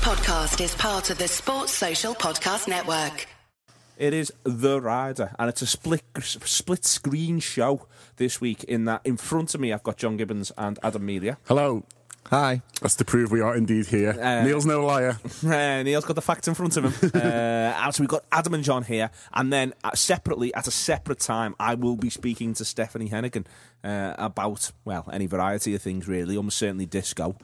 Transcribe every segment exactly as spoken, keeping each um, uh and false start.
podcast is part of the Sports Social Podcast Network. It is The Rider, and it's a split split screen show this week in that in front of me I've got John Gibbons and Adam Melia. Hello. Hi. That's to prove we are indeed here. Uh, Neil's no liar. Uh, Neil's got the facts in front of him. uh, so we've got Adam and John here, and then uh, separately, at a separate time, I will be speaking to Stephanie Hennigan uh, about, well, any variety of things, really, almost certainly disco.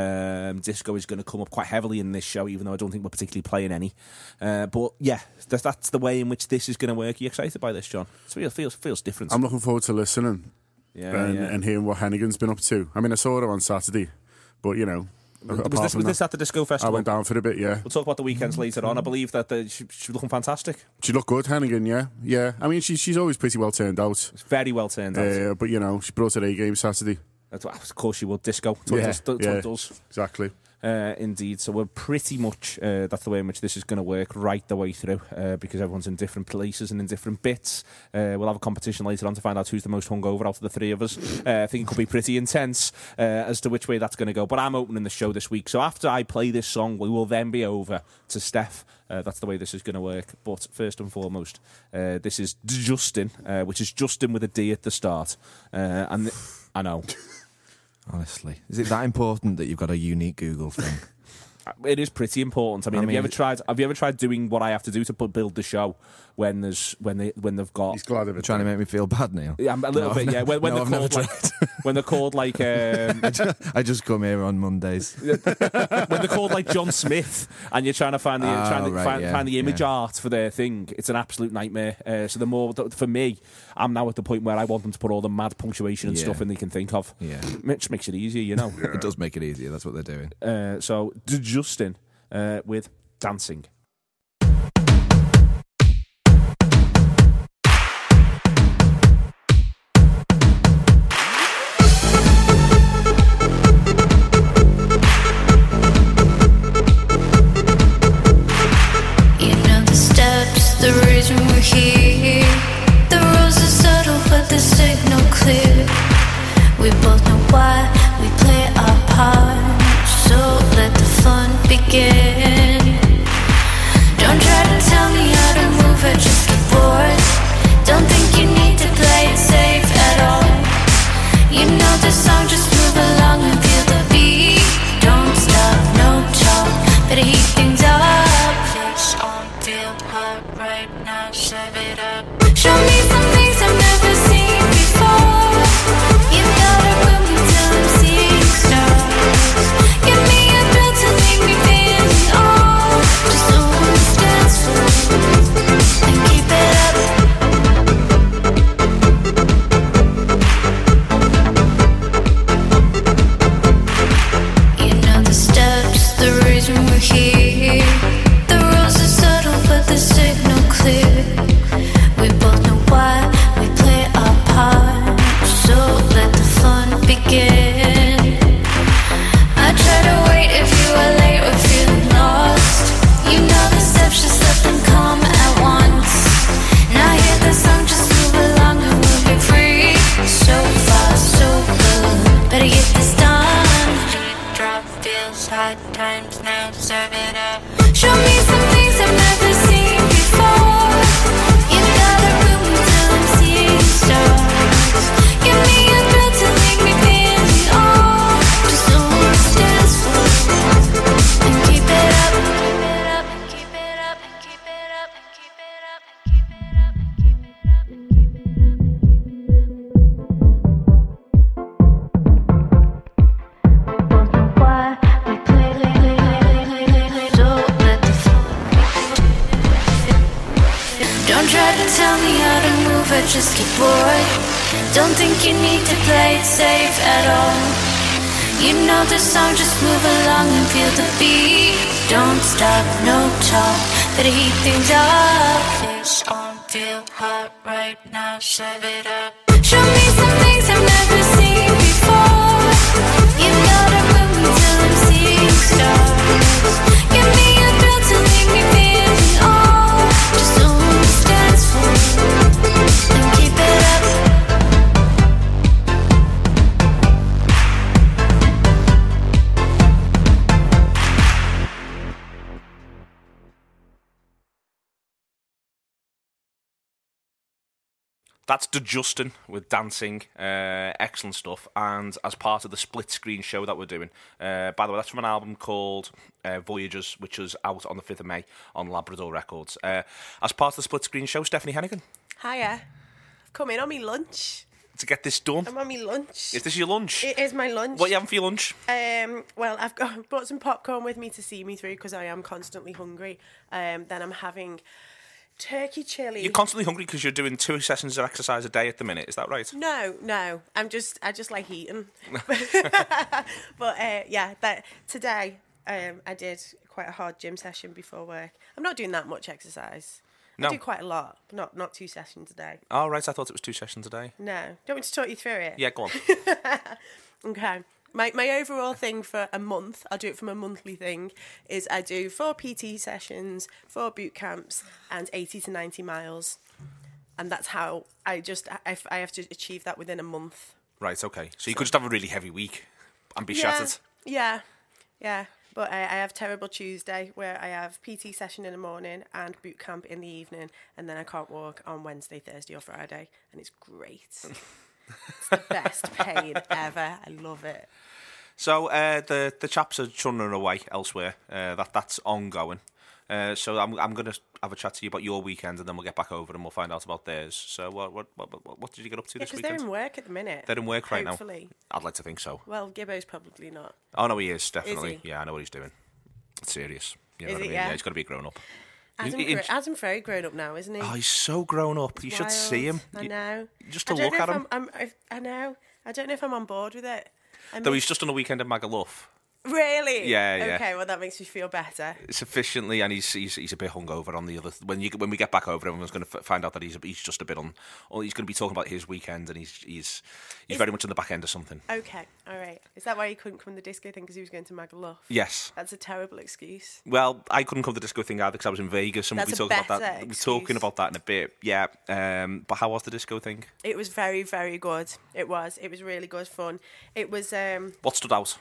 Um, disco is going to come up quite heavily in this show, even though I don't think we're particularly playing any. Uh, but, yeah, that's, that's the way in which this is going to work. Are you excited by this, John? It feels, feels, feels different. I'm looking forward to listening yeah, and, yeah. and hearing what Hennigan's been up to. I mean, I saw her on Saturday. But, you know, was this, was this at the Disco Festival? I went down for a bit, yeah. We'll talk about the weekends later on. I believe that the, she, she's looking fantastic. She looked good, Hennigan, yeah. Yeah, I mean, she, she's always pretty well turned out. It's very well turned out. Uh, but, you know, she brought her A-game Saturday. That's what, of course she would. Disco. That's what yeah, it does. That's yeah, what it does. Exactly. Uh, indeed. So we're pretty much, uh, that's the way in which this is going to work right the way through, uh, because everyone's in different places and in different bits. Uh, we'll have a competition later on to find out who's the most hungover out of the three of us. Uh, I think it could be pretty intense uh, as to which way that's going to go. But I'm opening the show this week. So after I play this song, we will then be over to Steph. Uh, that's the way this is going to work. But first and foremost, uh, this is Justin, uh, which is Justin with a D at the start. Uh, and th- I know. Honestly, is it that important that you've got a unique Google thing? It is pretty important. I mean, I have mean, you ever tried? Have you ever tried doing what I have to do to put, build the show when there's when they when they've got? He's glad of it. Trying to make me feel bad, Neil. Yeah, a little no, bit. Yeah, when, when no, they're I've called like, when they're called like um, I, just, I just come here on Mondays. when they're called like John Smith, and you're trying to find the oh, trying to right, find, yeah, find the image yeah. art for their thing. It's an absolute nightmare. Uh, so the more for me, I'm now at the point where I want them to put all the mad punctuation and yeah. stuff in they can think of. Yeah, which makes it easier, you know. Yeah. It does make it easier. That's what they're doing. Uh, so Justin uh, with Dancing. The reason we're here, the rules are subtle but the signal clear. We both know why we play our part, so let the fun begin. Don't try to tell me how to move, I just get bored. Don't think you need to play it safe at all. You know the song, just move along and feel the beat. Don't stop, no talk, better heat things up. This on feel hot right now, serve it up. Show me some things I've never seen before. You gotta move me till I'm seeing stars. Give me a thrill to make me feel it all. Just so on this dance floor and keep it up. You know the steps, the reason we're here. The rules are subtle but the signal clear. We both know why we play our part, so let the fun begin. I try to wait if you are late or feeling lost. You know the steps, just let them come at once. Now hear the song, just move along and we'll be free. So far, so good, better get this done. Drop feels hot times now, serve it up. Show me some things I've never seen before. You gotta room me till I'm seeing stars. Give me a thrill to make me feel it all. Just so on this dance floor and keep it up, keep it up, and keep it up, and keep it up, and keep it up, and keep it up, and keep it up, and keep it up. We both know why we play, play, play, play, play, play, play. So let the don't try to tell me how to move, I just get bored. Don't think you need to play it safe at all. You know the song, just move along and feel the beat. Don't stop, no talk, better heat things up. This on feel hot right now, serve it up. Show me some things I've never seen before. You gotta move me till I'm seeing stars. Give me a thrill to make me feel it all. Just so on this dance floor and keep it up. That's De Justin with dancing, uh, excellent stuff. And as part of the split screen show that we're doing, uh, by the way, that's from an album called uh, Voyagers, which was out on the fifth of May on Labrador Records. Uh, as part of the split screen show, Stephanie Hennigan. Hiya. I've come in on my lunch. To get this done. I'm on my lunch. Is this your lunch? It is my lunch. What are you having for your lunch? Um, well, I've got brought some popcorn with me to see me through because I am constantly hungry. Um, then I'm having turkey chili. You're constantly hungry because you're doing two sessions of exercise a day at the minute. Is that right? No, no. I'm just, I just like eating. But uh, yeah, that today um, I did quite a hard gym session before work. I'm not doing that much exercise. No. I do quite a lot, but not not two sessions a day. Oh, right. I thought it was two sessions a day. No. Do you want me to talk you through it? Yeah, go on. Okay. My my overall thing for a month, I'll do it from a monthly thing, is I do four P T sessions, four boot camps, and eighty to ninety miles. And that's how I just, I, I have to achieve that within a month. Right, okay. So you could just have a really heavy week and be yeah, shattered. Yeah, yeah. But I, I have Terrible Tuesday, where I have P T session in the morning and boot camp in the evening, and then I can't walk on Wednesday, Thursday or Friday, and it's great. It's the best pain ever. I love it. So uh, the the chaps are churning away elsewhere. Uh, that that's ongoing. Uh, so I'm I'm going to have a chat to you about your weekend, and then we'll get back over and we'll find out about theirs. So what what what, what, what did you get up to Yeah, this because weekend? they're in work at the minute. They're in work right Hopefully. now. I'd like to think so. Well, Gibbo's probably not. Oh no, he is definitely. Is he? Yeah, I know what he's doing. It's serious. You know Is what I it, mean? yeah? Yeah, he's got to be grown up. Adam, He- he- Gro- Adam very grown up now, isn't he? Oh, he's so grown up. You should Wild. see him. I You- know. Just to I don't look know at if him. I'm, I'm, if, I know. I don't know if I'm on board with it. I Though mean, he's just on a weekend in Magaluf. really. Yeah, yeah. Okay, well that makes me feel better. Sufficiently, and he's he's he's a bit hungover on the other. When you when we get back over, everyone's going to f- find out that he's he's just a bit on. Or he's going to be talking about his weekend, and he's he's he's Is- very much on the back end of something. Okay, all right. Is that why he couldn't come to the disco thing because he was going to Magaluf? Yes. That's a terrible excuse. Well, I couldn't come to the disco thing either because I was in Vegas, and we'll be That's a talking about that. better We'll be talking excuse. about that in a bit. Yeah. Um, but how was the disco thing? It was very, very good. It was. It was really good fun. It was. Um, What stood out?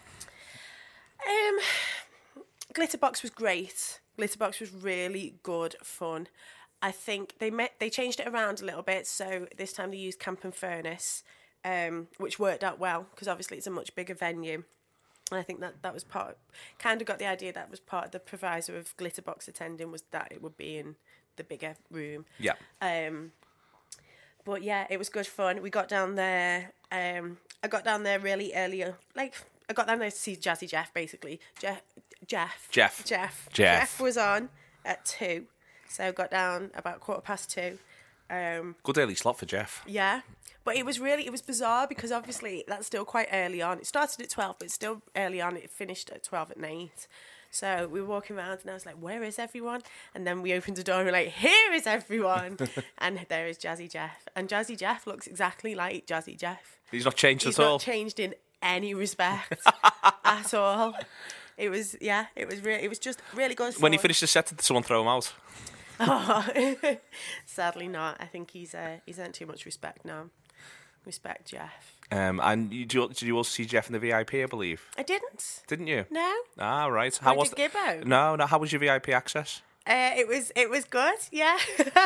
um, Glitterbox was great. Glitterbox was really good fun. I think they met, they changed it around a little bit. So this time they used Camp and Furnace, um, which worked out well because obviously it's a much bigger venue. And I think that that was part. Kind of got the idea that was part of the proviso of Glitterbox attending was that it would be in the bigger room. Yeah. Um, but yeah, it was good fun. We got down there. Um, I got down there really early. Like I got down there to see Jazzy Jeff, basically. Jeff, Jeff, Jeff. Jeff, Jeff. Jeff was on at two, so I got down about quarter past two. Um, Good early slot for Jeff. yeah, but it was really it was bizarre because obviously that's still quite early on. It started at twelve, but it's still early on. It finished at twelve at night. So we were walking around and I was like, where is everyone? And then we opened the door and we were like, here is everyone. And there is Jazzy Jeff. And Jazzy Jeff looks exactly like Jazzy Jeff. He's not changed He's at all. not changed in any respect at all. It was, yeah, it was really, it was just really good fun. When he finished the set, did someone throw him out? Oh, sadly not. I think he's uh, he's earned too much respect now. Respect Jeff. Um, and you, did you also see Jeff in the V I P, I believe? I didn't. Didn't you? No. Ah, right. How Or was did Gibbo? No, no. How was your V I P access? Uh, it was it was good, yeah,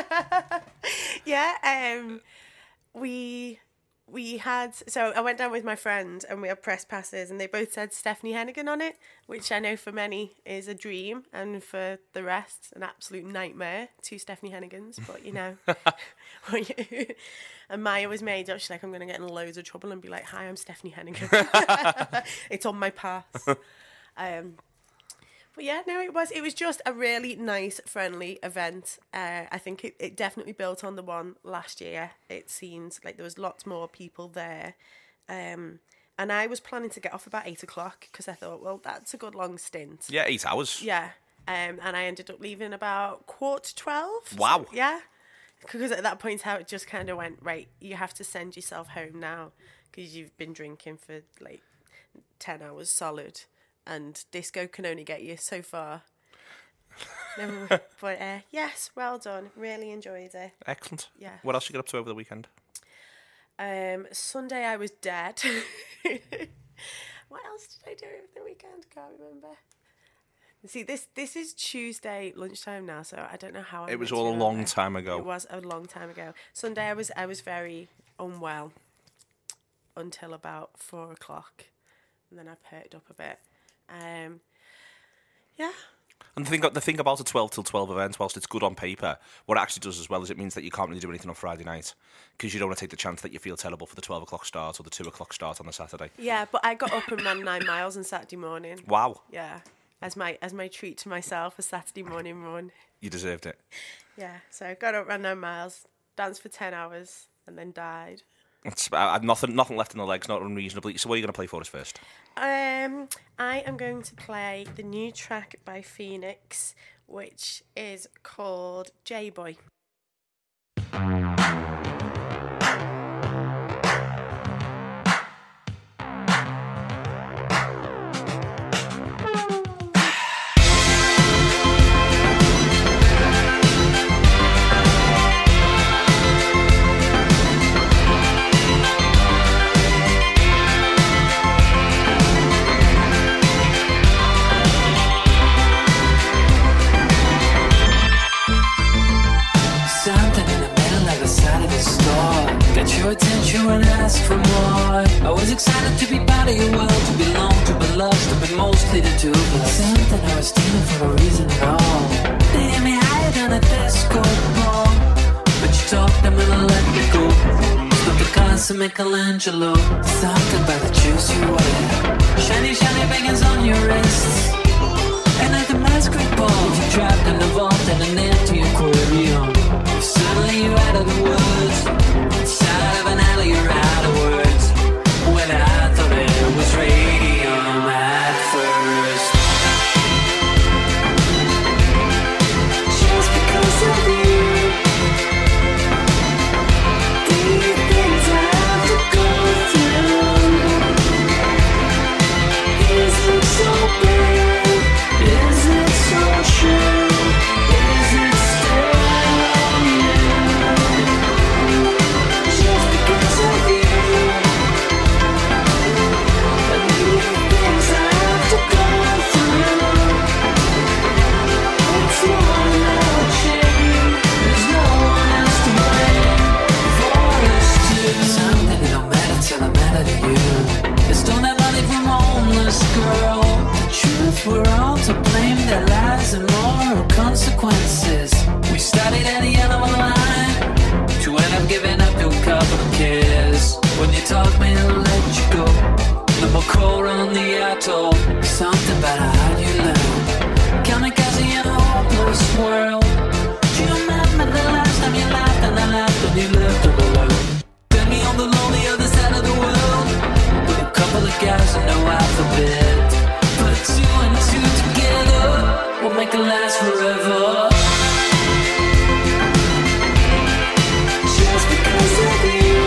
yeah. Um, we we had so I went down with my friend and we had press passes and they both said Stephanie Hennigan on it, which I know for many is a dream and for the rest an absolute nightmare. Two Stephanie Hennigans, but you know. And Maya was made up. She's like, I'm going to get in loads of trouble and be like, hi, I'm Stephanie Hennigan. It's on my pass. Um, but yeah, no, it was it was just a really nice, friendly event. Uh, I think it, it definitely built on the one last year. It seemed like there was lots more people there. Um, and I was planning to get off about eight o'clock because I thought, well, that's a good long stint. Yeah, eight hours. Yeah. Um, and I ended up leaving about quarter to twelve. Wow. So, yeah. Because at that point, how it just kind of went, right, you have to send yourself home now because you've been drinking for like ten hours solid. And disco can only get you so far. Never, but uh, yes, well done. Really enjoyed it. Excellent. Yeah. What else you got up to over the weekend? Um, Sunday I was dead. What else did I do over the weekend? Can't remember. See, this this is Tuesday lunchtime now, so I don't know how I It was meant all to a long remember. time ago. It was a long time ago. Sunday, I was I was very unwell until about four o'clock, and then I perked up a bit. Um, yeah. And the thing, the thing about a twelve till twelve event, whilst it's good on paper, what it actually does as well is it means that you can't really do anything on Friday night because you don't want to take the chance that you feel terrible for the twelve o'clock start or the two o'clock start on the Saturday. Yeah, but I got up and ran nine miles on Saturday morning. Wow. Yeah, as my as my treat to myself, a Saturday morning run. You deserved it. Yeah, so I got up, ran nine miles, danced for ten hours, and then died. It's, I had nothing, nothing left in the legs, not unreasonably. So what are you going to play for us first? Um, I am going to play the new track by Phoenix, which is called J-Boy. Your attention when I asked for more. I was excited to be part of your world, to belong, to be loved, to be mostly the two of us. Something I was stealing for no reason at all. They hit me higher than a disco ball, but you talked them and I let me go. Stop the cars to Michelangelo. Something about the juice you wear, shiny, shiny bangers on your wrists. And at the masquerade ball, you trapped in the vault and an empty aquarium. Suddenly you're out of the woods. Inside of an alley, you're out of words. When I thought it was radium at first. Just because of you, the things I have to go through. Is it so bad? Is it so true? Is it still you? We're all to blame, their lives and moral consequences. We started at the end of a line to end up giving up to a couple of kids. When you taught me to let you go, no more coal on the atoll. Something about how you learn. Kamikaze in a hopeless world. Do you remember the last time you laughed and I laughed when you left all alone? Put me on the lonely other side of the world with a couple of guys and no alphabet. Two and two together will make it last forever. Just because of you,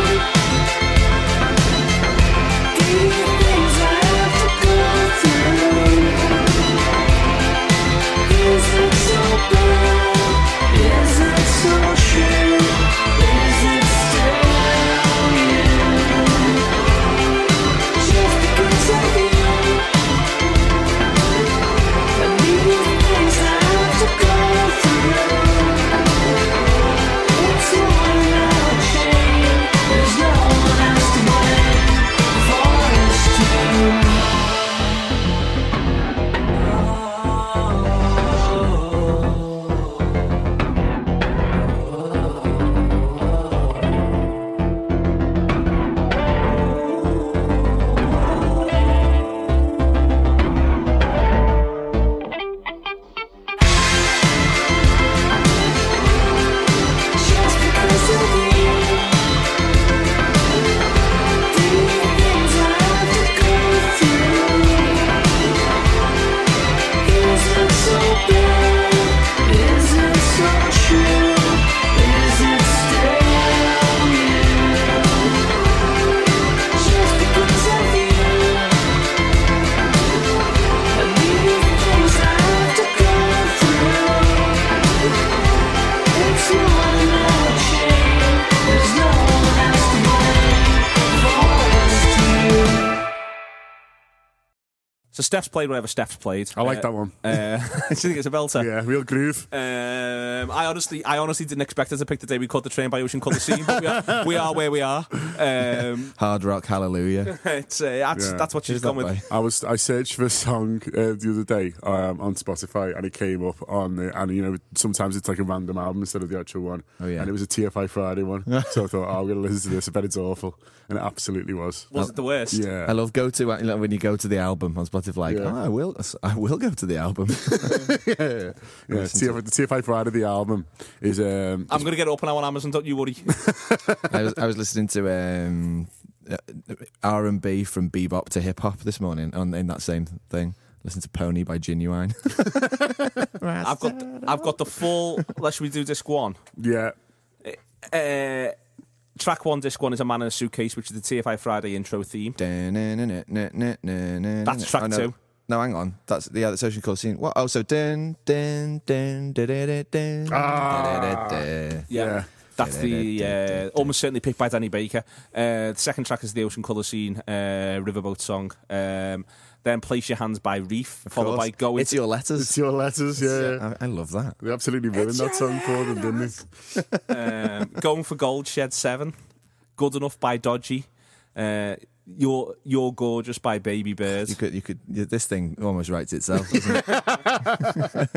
the things I have to go through. So Steph's played whatever Steph's played. I like Uh, that one. Uh, do you think it's a belter? Yeah, real groove. Um, I honestly, I honestly didn't expect us to pick the day we caught the train by Ocean Coliseum, but we are, we are where we are. Um, Hard rock, hallelujah. it's, uh, that's, Yeah. that's what she's Who's gone that with. by? I was I searched for a song uh, the other day um, on Spotify, and it came up on the, and you know sometimes it's like a random album instead of the actual one. Oh, yeah. And it was a T F I Friday one, so I thought, oh, I'm gonna listen to this. I bet it's awful, and it absolutely was. Was it the worst? Yeah. I love go to like, when you go to the album on Spotify. Like, Yeah. oh, I will, I will go to the album. yeah, yeah. T F I, the T F I Friday, the album is. Um, I'm going to get it up now on Amazon, don't you worry. I was I was listening to um, R and B from bebop to hip hop this morning on in that same thing. Listen to Pony by Genuine. I've got I've got the full, let's we do disc one. yeah. Uh, track one, disc one is A Man in a Suitcase, which is the T F I Friday intro theme. That's track two. No, hang on. That's the other social call scene. What? Oh, so dun dun dun dun dun dun dun. Ah. dun. Yeah. That's the uh, almost certainly picked by Danny Baker. Uh, the second track is the Ocean Colour Scene, uh, Riverboat song. Um, then Place Your Hands by Reef, followed by Go It's Into... Your Letters. It's Your Letters, yeah. I, I love that. They absolutely ruined that song for them, didn't they? um, Going for Gold, Shed seven. Good Enough by Dodgy. Uh, You're You're Gorgeous by Baby Bird. You could, you could. This thing almost writes itself, doesn't it?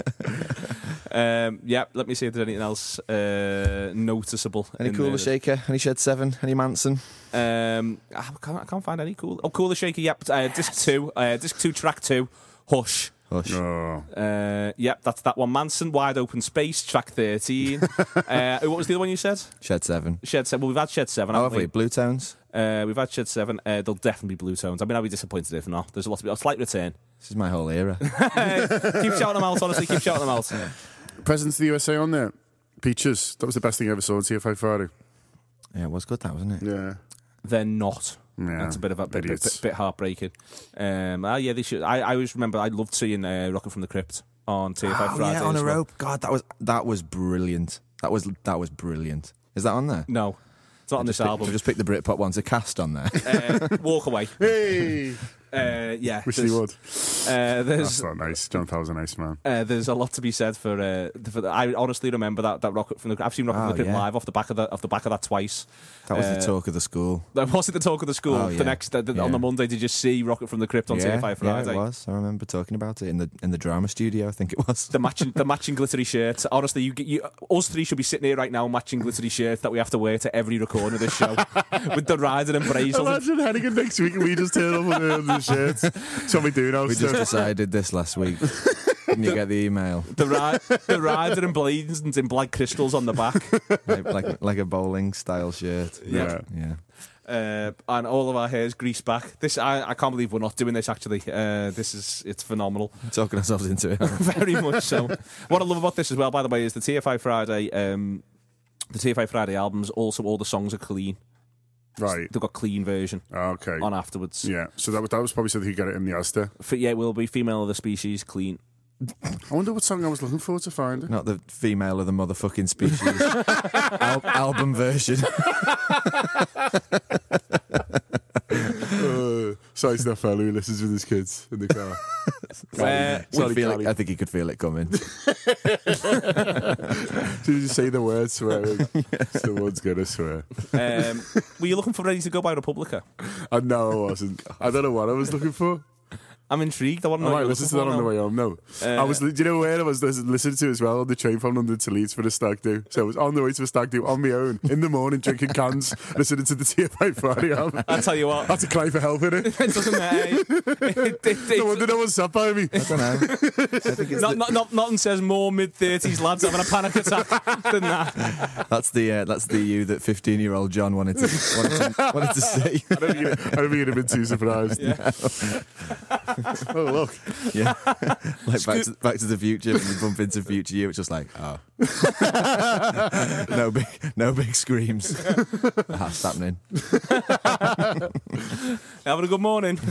Um, yeah, let me see if there's anything else uh, noticeable. Any in Cooler there. Shaker? Any Shed Seven? Any Manson? Um, I can't, I can't find any cool. Oh, Cooler Shaker. Yep. Uh, disc two. Uh, disc two. Track two. Hush. Hush. Oh. Uh, yep, that's that one. Manson. Wide Open Space. Track thirteen. uh, what was the other one you said? Shed Seven. Shed seven. Well, we've had Shed seven. Oh, Haven't have we? Blue Tones. Uh, we've had Shed seven. Uh, there'll definitely be Blue Tones. I mean, I'd be disappointed if not. There's a lot of a slight return. This is my whole era. Keep shouting them out. Honestly, keep shouting them out. Presidents of the U S A on there. Peaches. That was the best thing I ever saw on T F I Friday. Yeah, it was good, that wasn't it? Yeah. They're not. Yeah, That's a bit of a bit, bit, idiots. bit, bit heartbreaking. Um, ah, yeah, they should. I, I always remember. I loved seeing uh, Rocket from the Crypt on T F I Oh, Friday. yeah, on as a well. rope. God, that was that was brilliant. That was that was brilliant. Is that on there? No, it's not on this Just pick- album. so just pick the Britpop ones. A cast on there. uh, Walk Away. Hey! Uh, yeah, Wish they there's, would. uh, there's That's not nice. John Powell's a nice man. uh, there's a lot to be said for. Uh, for the, I honestly remember that, that Rocket from the. I've seen Rocket from Oh, the Crypt yeah. live off the back of the off the back of that twice. That was Uh, the talk of the school. That wasn't the talk of the school. Oh, The yeah. next uh, the, Yeah. on the Monday, did you see Rocket from the Crypt on yeah, T F I Friday? yeah, it was. I remember talking about it in the in the drama studio. I think it was. The matching, the matching glittery shirts. Honestly, you, you, us three should be sitting here right now matching glittery shirts that we have to wear to every recording of this show with the rider and Brazel. Imagine Hennigan next week and we just turn up with the, the shirts. That's what we do now. We so. just decided this last week. Didn't you get the email? The, ri- the rider and blazons in black crystals on the back. Like, like like a bowling style shirt. Yeah. Yeah. Uh, and all of our hair's greased back. This I, I can't believe we're not doing this actually. Uh, this is it's phenomenal. Talking ourselves into it. Very much so. What I love about this as well, by the way, is the T F I Friday um, the T F I Friday albums, also all the songs are clean. Right. They've got clean version Okay. on afterwards. Yeah. So that, was- that was probably so that you get it in the Asda. For, yeah, it will be Female of the Species, clean. I wonder what song I was looking for to find it. Not the female of the motherfucking species. Al- album version. Uh, sorry to that fellow who listens with his kids in the car. Uh, Would Sorry, feel it, Gary. I think he could feel it coming. As soon as you say the word swearing, someone's going to swear. um, were you looking for Ready to Go by Republica? I know I wasn't. I don't know what I was looking for. I'm intrigued. I want to I know. might what you're listen to that looking on the for way home. No, Uh, I was. Do you know where I was lis- listening to as well on the train from London to Leeds for the stag do? So I was on the way to a stag do on my own in the morning, drinking cans, listening to the T F I Friday album. now. I'll tell you what. I had to cry for help in it. It doesn't matter. It- it- No wonder no one sat by me. I don't know. I think it's Not, the, not, not, nothing says more mid thirties lads having a panic attack than that. that's the uh, that's the you that fifteen year old John wanted to wanted to, wanted to see. I don't think you'd- I don't think you'd have been too surprised. Oh look, Yeah, like back to, back to the Future. When you bump into Future You, it's just like, oh, no big, no big screams. That's happening. Having a good morning.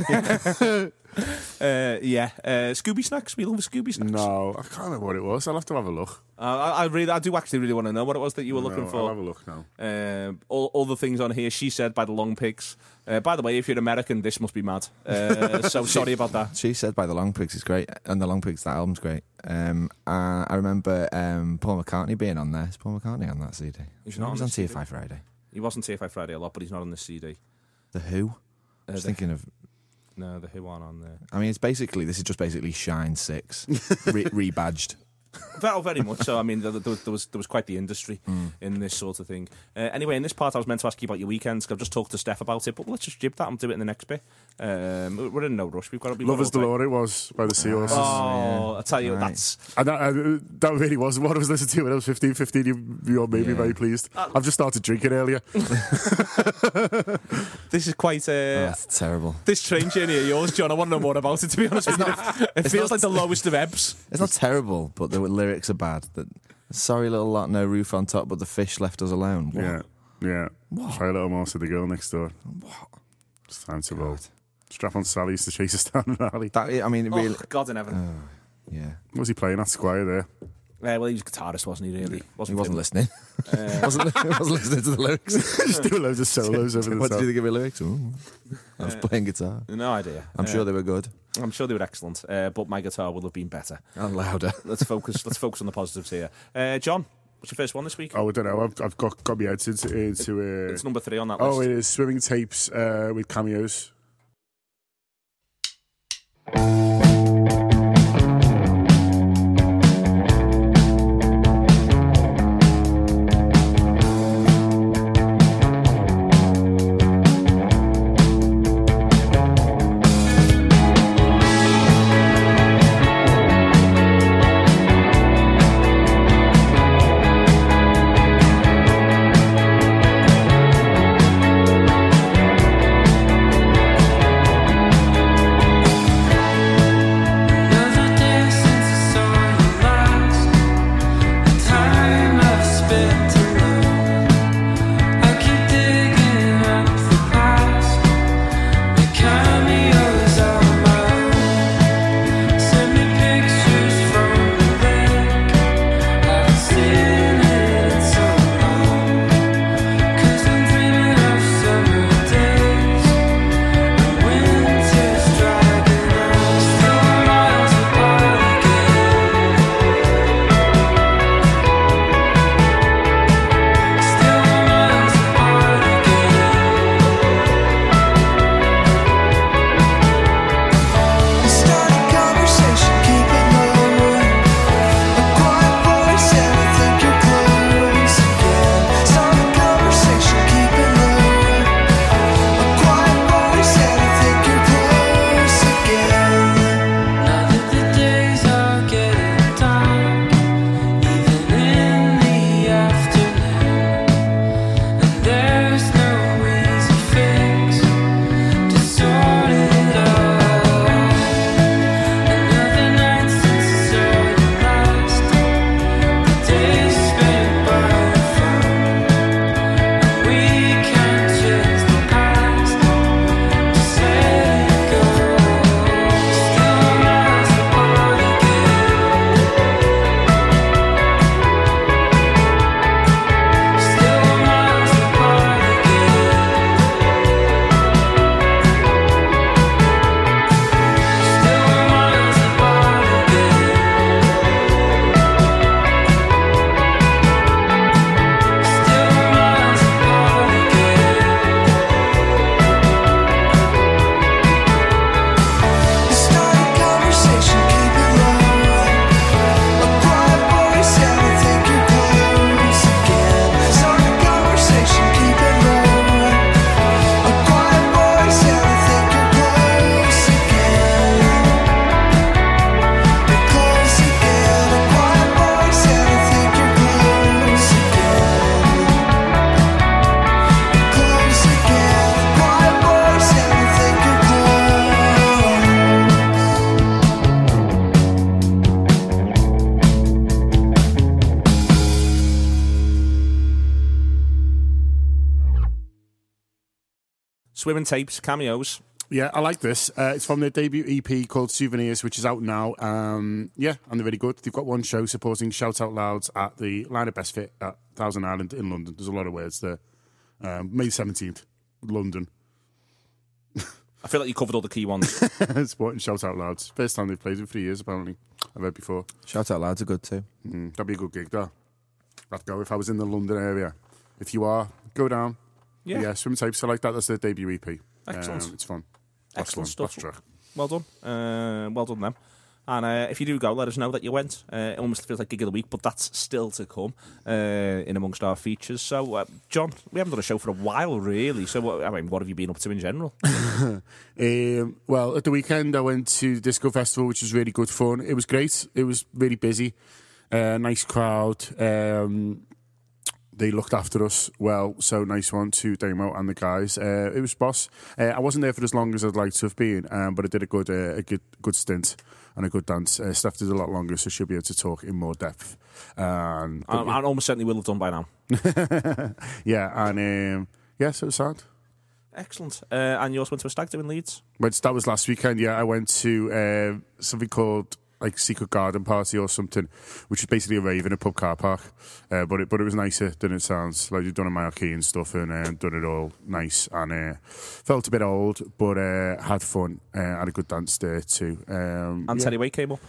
uh, yeah, uh, Scooby snacks. We love Scooby snacks. No, I can't remember what it was. I'll have to have a look. Uh, I, I really, I do actually really want to know what it was that you were looking No, for. I'll have a look now. Um, all, all the things on here, she said by the Long Pigs. Uh, by the way, if you're American, this must be mad. Uh, so sorry about that. She said by the Long Pigs is great, and the Long Pigs, that album's great. Um, uh, I remember um, Paul McCartney being on there. Is Paul McCartney on that C D? He's He not was on on the T C F D. I Friday. He wasn't T F I Friday a lot, but he's not on the C D. The Who? Uh, I was the- thinking of. No, the Who aren't on there. I mean, it's basically this is just basically Shine Six re- rebadged. Very, very much so. I mean, there, there, was, there was there was quite the industry Mm. in this sort of thing. Uh, anyway, in this part, I was meant to ask you about your weekends. 'Cause I've just talked to Steph about it, but let's just jib that and do it in the next bit. Um, we're in no rush. We've got to be. Lovers Galore it was by the Seahorses. Oh, I tell you, Right. that's And that, uh, that really wasn't what I was listening to when I was fifteen. fifteen, you, you made me Yeah. very pleased. I've just started drinking earlier. this is quite Oh, a. that's terrible. This train journey of yours, John, I want to know more about it, to be honest with you. It it's feels not- like the lowest of ebbs. It's not terrible, but the lyrics are bad. The, sorry, little lot, no roof on top, but the fish left us alone. What? Yeah, yeah. What? Try a little more to the girl next door. What? It's time to roll. Strap on Sally's to chase us down the alley. That, I mean, it really. Oh, God in heaven. Yeah. What was he playing at Squire there? Uh, well, he was a guitarist, wasn't he, really? He wasn't him. listening. wasn't, wasn't listening to the lyrics. Just doing loads of solos over the What did top. you think of the lyrics? Ooh. I was playing guitar. No idea. I'm Uh, sure they were good I'm sure they were excellent, uh, but my guitar would have been better. and louder. Let's focus. Let's focus on the positives here. Uh, John, what's your first one this week? Oh, I don't know. I've, I've got, got me out into... into uh, It's number three on that list. oh, it is swimming tapes uh, with cameos. Swimming tapes, cameos. Yeah, I like this. Uh, it's from their debut E P called Souvenirs, which is out now. Um, yeah, and they're really good. They've got one show supporting Shout Out Louds at the Line of Best Fit at Thousand Island in London. There's a lot of words there. Um, May seventeenth, London. I feel like you covered all the key ones. Supporting Shout Out Louds. First time they've played in three years, apparently. I've heard before. Shout Out Louds are good too. Mm, that'd be a good gig, though. I'd go if I was in the London area. If you are, go down. Yeah. But yeah, Swim Tapes, I like that. That's their debut E P. Excellent. Um, it's fun. Excellent Lost one. stuff. Lost track. Well done. Uh, well done, them. And uh, if you do go, let us know that you went. Uh, it almost feels like gig of the week, but that's still to come uh, in amongst our features. So, uh, John, we haven't done a show for a while, really. So, what, I mean, what have you been up to in general? um, well, at the weekend, I went to the Disco Festival, which was really good fun. It was great. It was really busy. Uh, nice crowd. Um, They looked after us well, so nice one to Damo and the guys. Uh, it was boss. Uh, I wasn't there for as long as I'd like to have been, um, but I did a good, uh, a good, good stint and a good dance. Uh, Steph did a lot longer, so she'll be able to talk in more depth. Um, I, I almost certainly will have done by now. yeah, and um, yeah, so it was sad. Excellent. Uh, and you also went to a stag do in Leeds? But that was last weekend. Yeah, I went to uh, something called like Secret Garden Party or something, which is basically a rave in a pub car park. Uh, but it but it was nicer than it sounds. Like you've done a marquee and stuff and uh, done it all nice and uh, felt a bit old, but uh, had fun. Uh, had a good dance there too. Um, and yeah. Teddy Wade came up.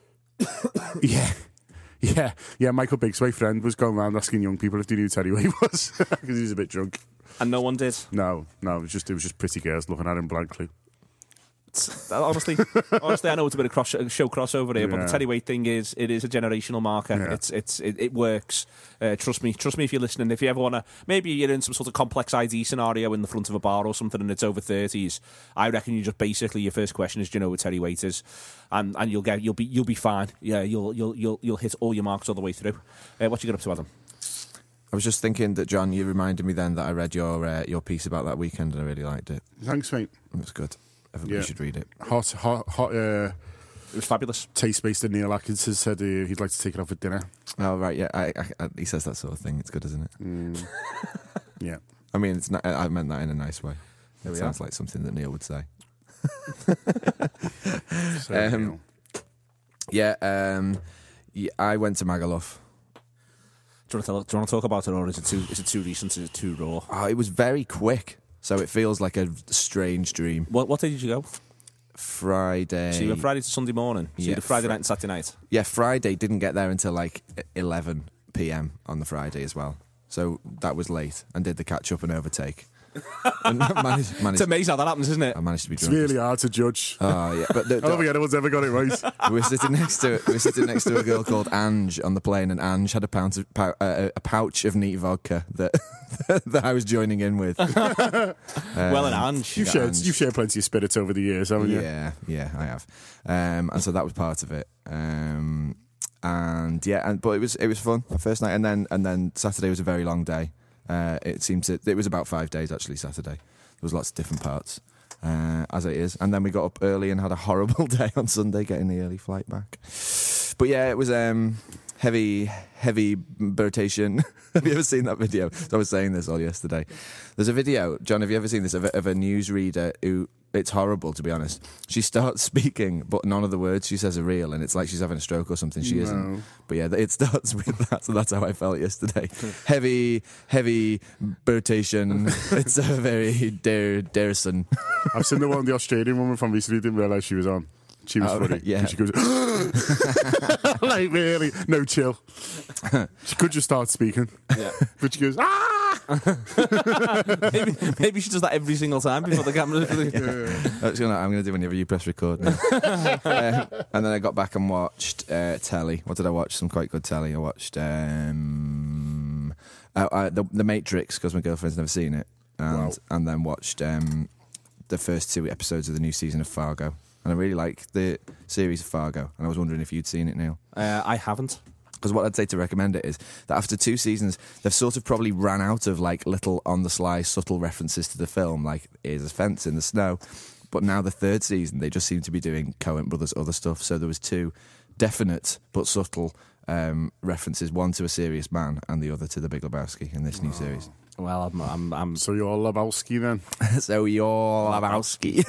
yeah. Yeah, yeah. Michael Biggs, my friend, was going around asking young people if they knew who Teddy Wade was because he was a bit drunk. And no one did. No, no. It was just it was just pretty girls looking at him blankly. Honestly, honestly, I know it's a bit of cross, show crossover here, Yeah. but the Teddy Wade thing is it is a generational marker. Yeah. It's it's it, it works. Uh, trust me, trust me if you're listening. If you ever want to, maybe you're in some sort of complex I D scenario in the front of a bar or something, and it's over thirties. I reckon you just basically your first question is, do you know who Teddy Wade is? And and you'll get you'll be you'll be fine. Yeah, you'll you'll you'll you'll hit all your marks all the way through. Uh, what you got up to, Adam? I was just thinking that, John, you reminded me then that I read your uh, your piece about that weekend and I really liked it. Thanks, mate. It was good. Everybody Yeah. should read it. Hot, hot, hot. Uh, It was fabulous. Taste-based Neil Atkins has said uh, he'd like to take it out for dinner. Oh, right, yeah. I, I, I, he says that sort of thing. It's good, isn't it? Mm. Yeah. I mean, it's not, I meant that in a nice way. There It we sounds are. like something that Neil would say. So, Um, Neil. Yeah, um, yeah, I went to Magaluf. Do you, want to tell, do you want to talk about it, or is it too is it too recent? Is it too raw? Oh, it was very quick, so it feels like a strange dream. What what day did you go? Friday. So you went Friday to Sunday morning. So you Yeah, did Friday Fri- night and Saturday night. Yeah, Friday. Didn't get there until like eleven p.m. on the Friday as well. So that was late, and did the catch up and overtake. And managed, It's managed, amazing how that happens, isn't it? I managed to be It's drunk. really hard to judge. Oh yeah, but the, I don't think anyone's ever got it right. we were sitting next to we were sitting next to a girl called Ange on the plane, and Ange had a pound of, pou- uh, a pouch of neat vodka that that I was joining in with. Um, well, and Ange. You've Yeah, shared, and- you've shared plenty of spirits over the years, haven't you? Yeah, yeah, I have. Um, and so that was part of it. Um, and yeah, and but it was it was fun. The first night, and then and then Saturday was a very long day. Uh, it seemed to it was about five days actually. Saturday there was lots of different parts, uh, as it is. And then we got up early and had a horrible day on Sunday getting the early flight back. But yeah, it was um, heavy, heavy rotation. Have you ever seen that video? I was saying this all yesterday. There's a video, John, have you ever seen this, of a, of a newsreader who, it's horrible to be honest. She starts speaking, but none of the words she says are real, and it's like she's having a stroke or something. She No. isn't. But yeah, it starts with that, so that's how I felt yesterday. heavy, heavy rotation. It's a very dare, dareson. I've seen the one, the Australian woman from recently, didn't realise she was on. She was Oh, funny. right, yeah. And she goes, like, really? No chill. She could just start speaking. Yeah. But she goes, ah! maybe, maybe she does that every single time before the camera. I was gonna, I'm going to do whenever you press record now. Um, and then I got back and watched uh, telly. What did I watch? Some quite good telly. I watched um, uh, uh, the, the Matrix, because my girlfriend's never seen it. And, Wow. and then watched um, the first two episodes of the new season of Fargo. And I really like the series of Fargo. And I was wondering if you'd seen it, Neil. Uh, I haven't. Because what I'd say to recommend it is that after two seasons, they've sort of probably ran out of like little on the sly subtle references to the film, like here's a fence in the snow. But now the third season, they just seem to be doing Coen Brothers other stuff. So there was two definite but subtle um, references, one to A Serious Man and the other to The Big Lebowski in this new series. Well, I'm, I'm, I'm So you're Lebowski then? So you're Lebowski.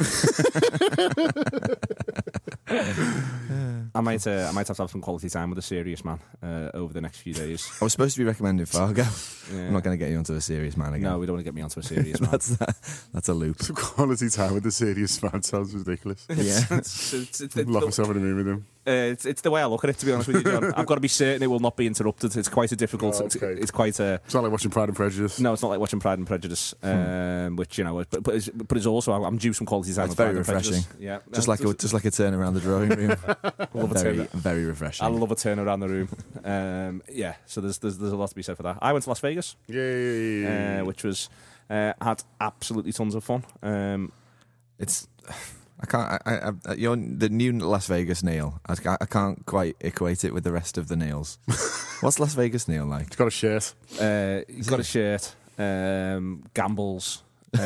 I might, uh, I might have to have some quality time with a serious man uh, over the next few days. I was supposed to be recommending Fargo. Yeah. I'm not going to get you onto a serious man again. No, we don't want to get me onto a serious man. that's that, that's a loop. Some quality time with the serious man sounds ridiculous. Yeah. it's, it's, it's, Lock it's, myself in a room with him. uh, it's, it's the way I look at it, to be honest with you, John. I've got to be certain it will not be interrupted. It's quite a difficult. Oh, it's, okay. it's quite a. It's not like watching Pride and Prejudice. No, it's not like watching Pride and Prejudice, um, which you know, but but it's, but it's also I'm due some quality time. It's with very Pride and refreshing. Prejudice. Yeah, Just Uh, like a, just like a turn around the drawing room. love a very, turn. very refreshing. I love a turn around the room. Um, yeah, so there's, there's there's a lot to be said for that. I went to Las Vegas, Yay. uh, which was uh, had absolutely tons of fun. Um, It's. I can't. I, I, I, you're the new Las Vegas Neil. I, ca- I can't quite equate it with the rest of the Neils. What's Las Vegas Neil like? It's got a shirt. uh, he's got a shirt, um, gambles.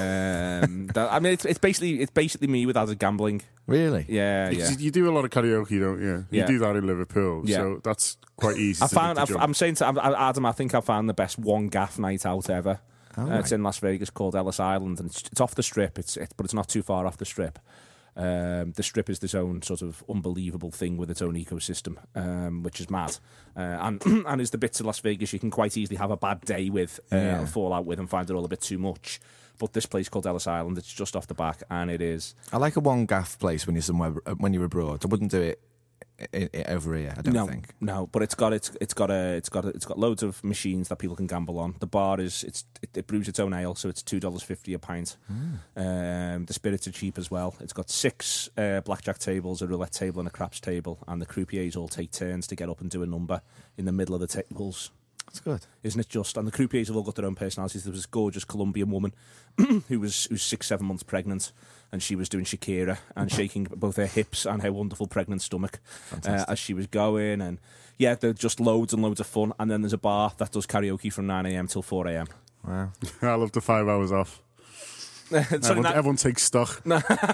Um, that, I mean, it's, it's basically it's basically me without the gambling. Really? Yeah, yeah. You, you do a lot of karaoke, don't you? You Yeah. do that in Liverpool, Yeah. so that's quite easy I to, found. to I've, jump. I'm saying to I- Adam, I think I found the best one gaff night out ever. Oh, Uh, right. It's in Las Vegas called Ellis Island, and it's, it's off the strip. It's, it's but it's not too far off the strip. Um, the strip is its own sort of unbelievable thing with its own ecosystem, um, which is mad. Uh, and and is the bits of Las Vegas you can quite easily have a bad day with, uh, Yeah. and fall out with, and find it all a bit too much. But this place called Ellis Island, it's just off the back, and it is. I like a one gaff place when you're somewhere uh, when you're abroad. I wouldn't do it i i over here. I don't no, think. no, but it's got it's it's got a it's got a, it's got loads of machines that people can gamble on. The bar is it's it, it brews its own ale, so it's two dollars fifty a pint. Mm. Um, the spirits are cheap as well. It's got six uh, blackjack tables, a roulette table, and a craps table, and the croupiers all take turns to get up and do a number in the middle of the tables. That's good. Isn't it just? And the croupiers have all got their own personalities. There was this gorgeous Colombian woman who was who was six, seven months pregnant, and she was doing Shakira and shaking both her hips and her wonderful pregnant stomach uh, as she was going. And yeah, they're just loads and loads of fun. And then there's a bar that does karaoke from nine a.m. till four a.m. Wow. I love the five hours off. Sorry, Everyone, that- everyone takes stock.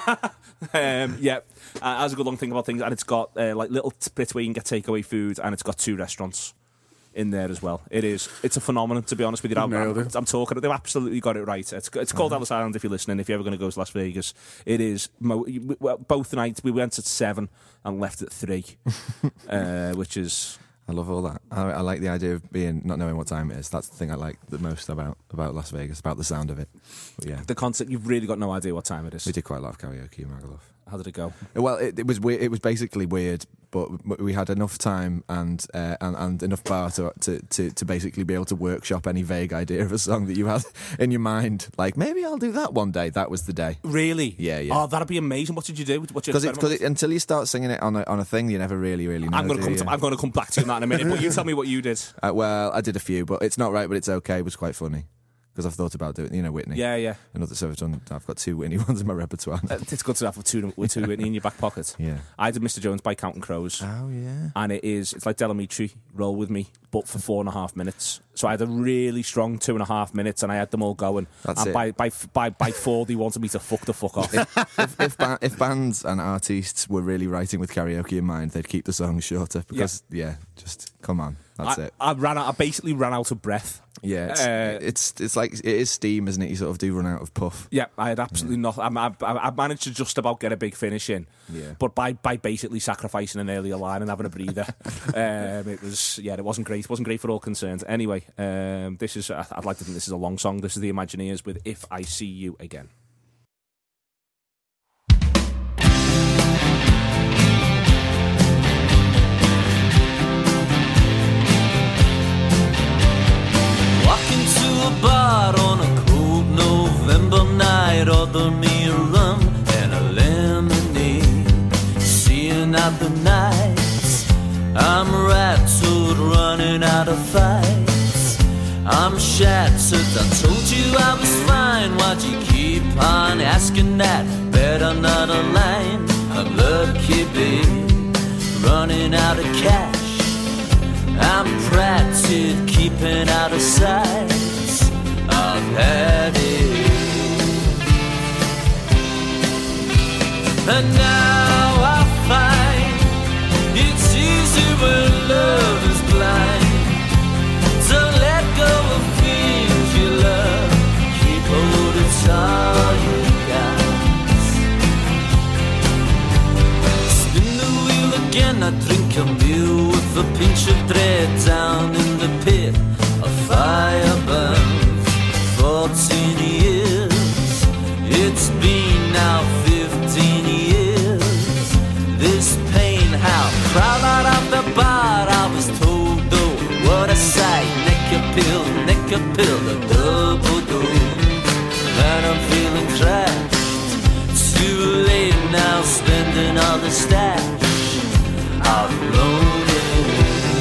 um, yeah, uh, that's a good long thing about things. And it's got uh, like little bits where you can get takeaway food, and it's got two restaurants in there as well. It is. It's a phenomenon, to be honest with you. I'm, Nailed I'm, it. I'm talking. They've absolutely got it right. It's it's called Uh-huh. Ellis Island. If you're listening, if you're ever going to go to Las Vegas, it is. Mo- well, both nights we went at seven and left at three, uh, which is. I love all that. I, I like the idea of being not knowing what time it is. That's the thing I like the most about about Las Vegas, about the sound of it. But yeah, The concept, you've really got no idea what time it is. we did quite a lot of karaoke in Magaluf. How did it go? Well, it, it was weird. It was basically weird, but we had enough time and uh, and, and enough bar to, to to to basically be able to workshop any vague idea of a song that you had in your mind. Like, maybe I'll do that one day. That was the day. Really? Yeah, yeah. Oh, that'd be amazing. What did you do? What Because it, until you start singing it on a, on a thing, you never really, really know. I'm going to do come. you? To, I'm going to come back to you on that in a minute. But you tell me what you did. Uh, well, I did a few, but it's not right, but it's okay. It was quite funny. Because I've thought about doing, you know, Whitney. Yeah, yeah. Another so I've done. I've got two Whitney ones in my repertoire. Uh, it's good to have two with two Whitney in your back pocket. Yeah. I did Mister Jones by Counting Crows. Oh yeah. And it is, it's like Delamitri, Roll With Me, but for four and a half minutes. So I had a really strong two and a half minutes, and I had them all going. That's and it. by by by by four, they wanted me to fuck the fuck off. if if, ba- if bands and artists were really writing with karaoke in mind, they'd keep the songs shorter. Because yeah, just come on, that's I, it. I ran out. I basically ran out of breath. Yeah, it's, Uh, it's it's like it is steam, isn't it? You sort of do run out of puff. Yeah, I had absolutely nothing. I, I, I managed to just about get a big finish in. Yeah. But by, by basically sacrificing an earlier line and having a breather, um, it was yeah, it wasn't great. It wasn't great for all concerned. Anyway, um, this is. I'd like to think this is a long song. This is the Imagineers with "If I See You Again." Walking to a bar on a cold November night, order me a rum and a lemonade. Seeing out the nights, I'm rattled, running out of fights. I'm shattered, I told you I was fine. Why'd you keep on asking that? Better not a line. I'm lucky, babe, running out of cash. I'm practiced keeping out of sight. I've had it, and now I find it's easy when love is blind to let go of things you love. reach a thread down in the pit. A fire burns fourteen years. It's been now fifteen years. This pain, how proud out of the bar. I was told though, what a sight. Neck a pill, neck a pill, a double dose. And I'm feeling crashed. Too late now, spending all the stash I've loaded.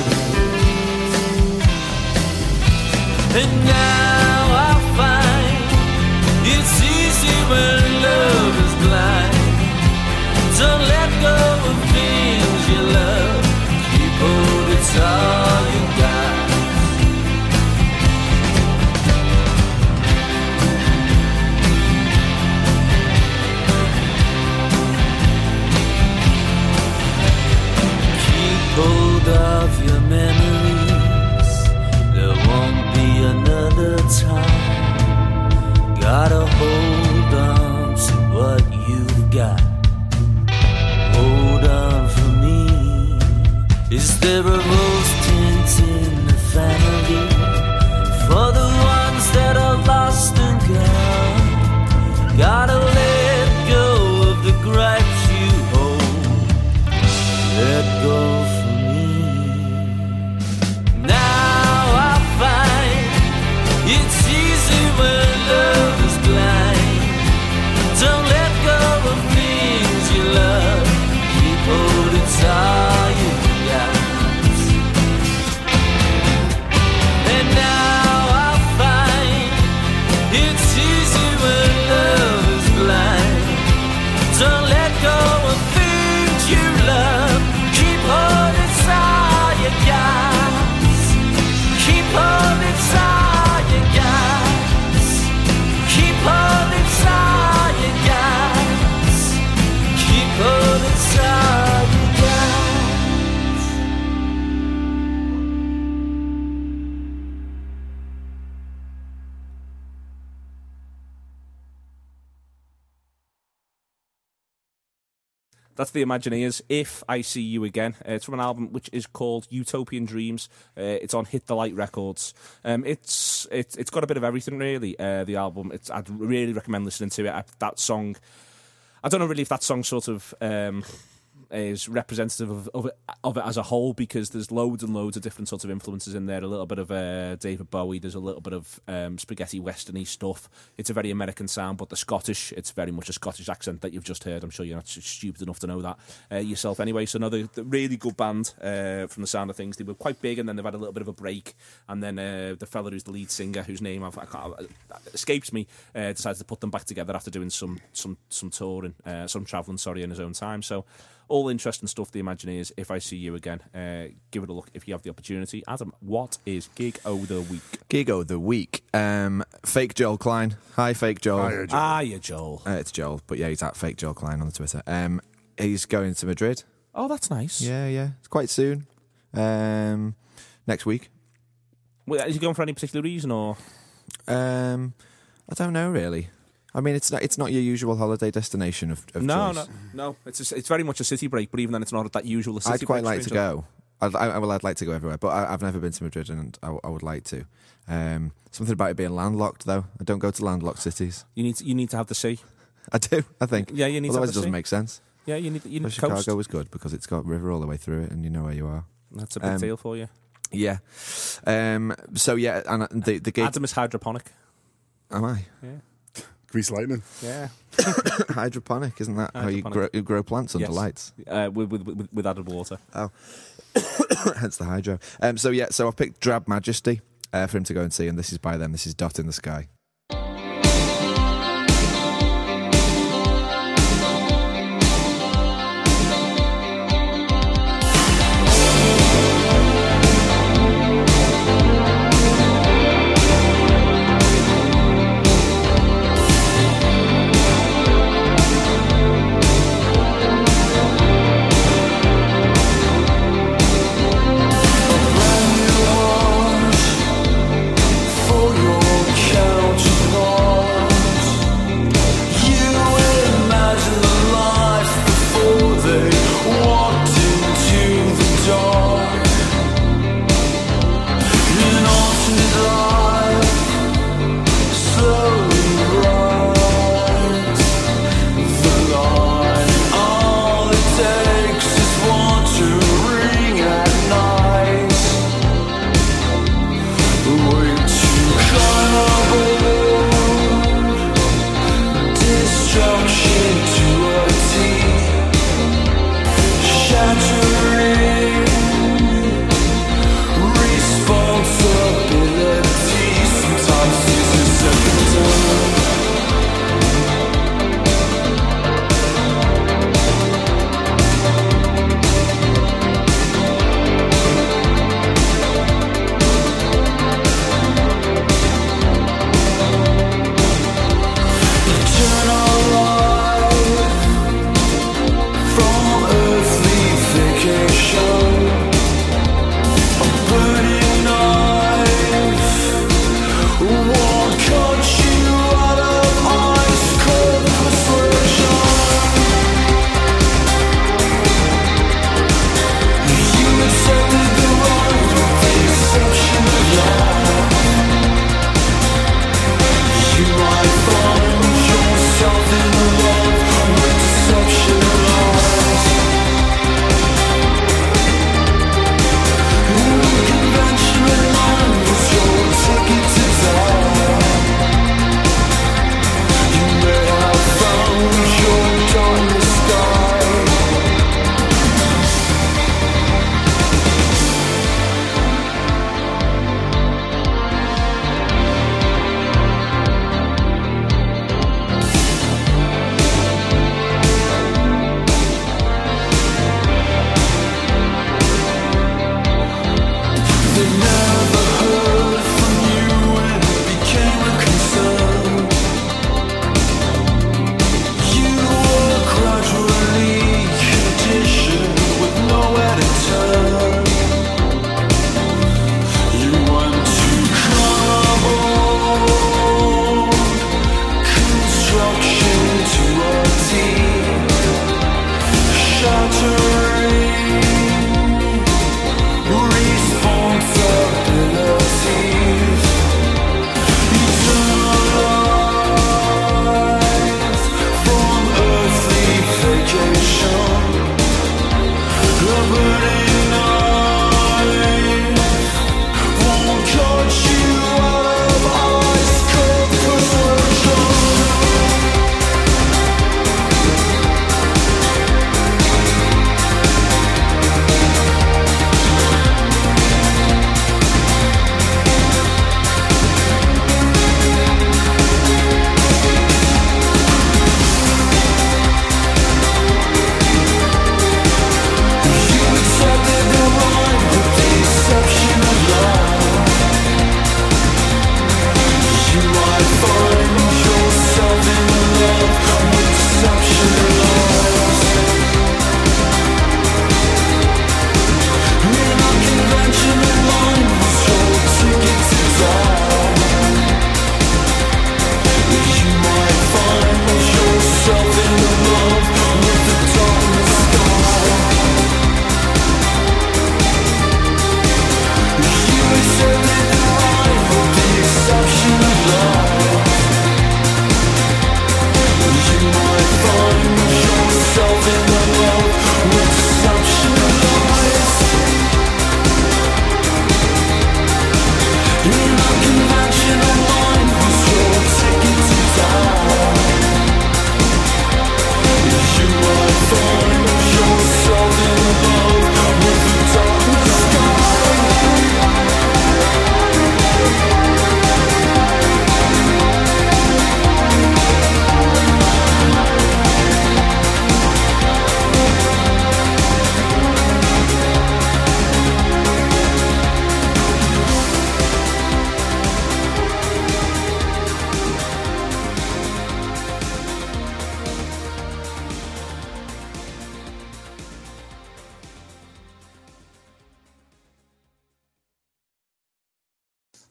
And now I find it's easy when love is blind. Don't let go of things you love. Keep hold, it's all you got. Hold of your memories. There won't be another time. Gotta hold on to what you've got. Hold on for me. Is there a rose tint in the family? For the ones that are lost and gone. Gotta let go of the gripes you hold. Let go. It's easy when love is blind. Don't let go of things you love. Keep hold, it's all you got. And now I find it's easy when love is blind. Don't let go of things you love. Keep hold, it's all you got. Keep hold, it's all. Keep hold, it's all you got. Keep hold, it's all you got. That's the Imagineers, If I See You Again. Uh, it's from an album which is called Utopian Dreams. Uh, it's on Hit the Light Records. Um, it's it's it's got a bit of everything, really, uh, the album. It's, I'd really recommend listening to it. I, that song, I don't know really if that song sort of um, is representative of, of, it, of it as a whole, because there's loads and loads of different sorts of influences in there. A little bit of uh, David Bowie, there's a little bit of um, spaghetti western-y stuff. It's a very American sound, but the Scottish, it's very much a Scottish accent that you've just heard. I'm sure you're not stupid enough to know that uh, yourself anyway. So another really good band uh, from the sound of things. They were quite big, and then they've had a little bit of a break, and then uh, the fella who's the lead singer, whose name I've, I can't, escapes me, uh, decided to put them back together after doing some some some touring, uh, some travelling, sorry, in his own time. So all interesting stuff, the Imagineers, If I See You Again. Uh, give it a look if you have the opportunity. Adam, what is Gig O' the Week? Gig O' the Week. Um, fake Joel Klein. Hi, Fake Joel. Hi, Joel. Ah, yeah, Joel. Uh, it's Joel, but yeah, he's at Fake Joel Klein on the Twitter. Um, he's going to Madrid. Oh, that's nice. Yeah, yeah. It's quite soon. Um, next week. Well, is he going for any particular reason, or? Um, I don't know, really. I mean, it's not, it's not your usual holiday destination of, of no, choice. no, no. It's a, it's very much a city break, but even then, it's not that usual city I'd quite break. like to strange. go. I'd, I, well, I'd like to go everywhere, but I, I've never been to Madrid, and I, I would like to. Um, something about it being landlocked, though. I don't go to landlocked cities. You need to, you need to have the sea. I do, I think. Yeah, you need Otherwise, to have it the doesn't sea. make sense. Yeah, you need you need But the coast. Chicago is good because it's got river all the way through it, and you know where you are. That's a big Um, deal for you. Yeah. Um, so yeah, and the the gig. Adam is hydroponic. Am I Grease lightning. Yeah, hydroponic? Isn't that how you grow, Hydroponic. you grow plants under Yes. lights? uh, with, with with with added water. Oh, hence the hydro. Um, so yeah, so I picked Drab Majesty uh, for him to go and see, and this is by them. This is Dot in the Sky. For your count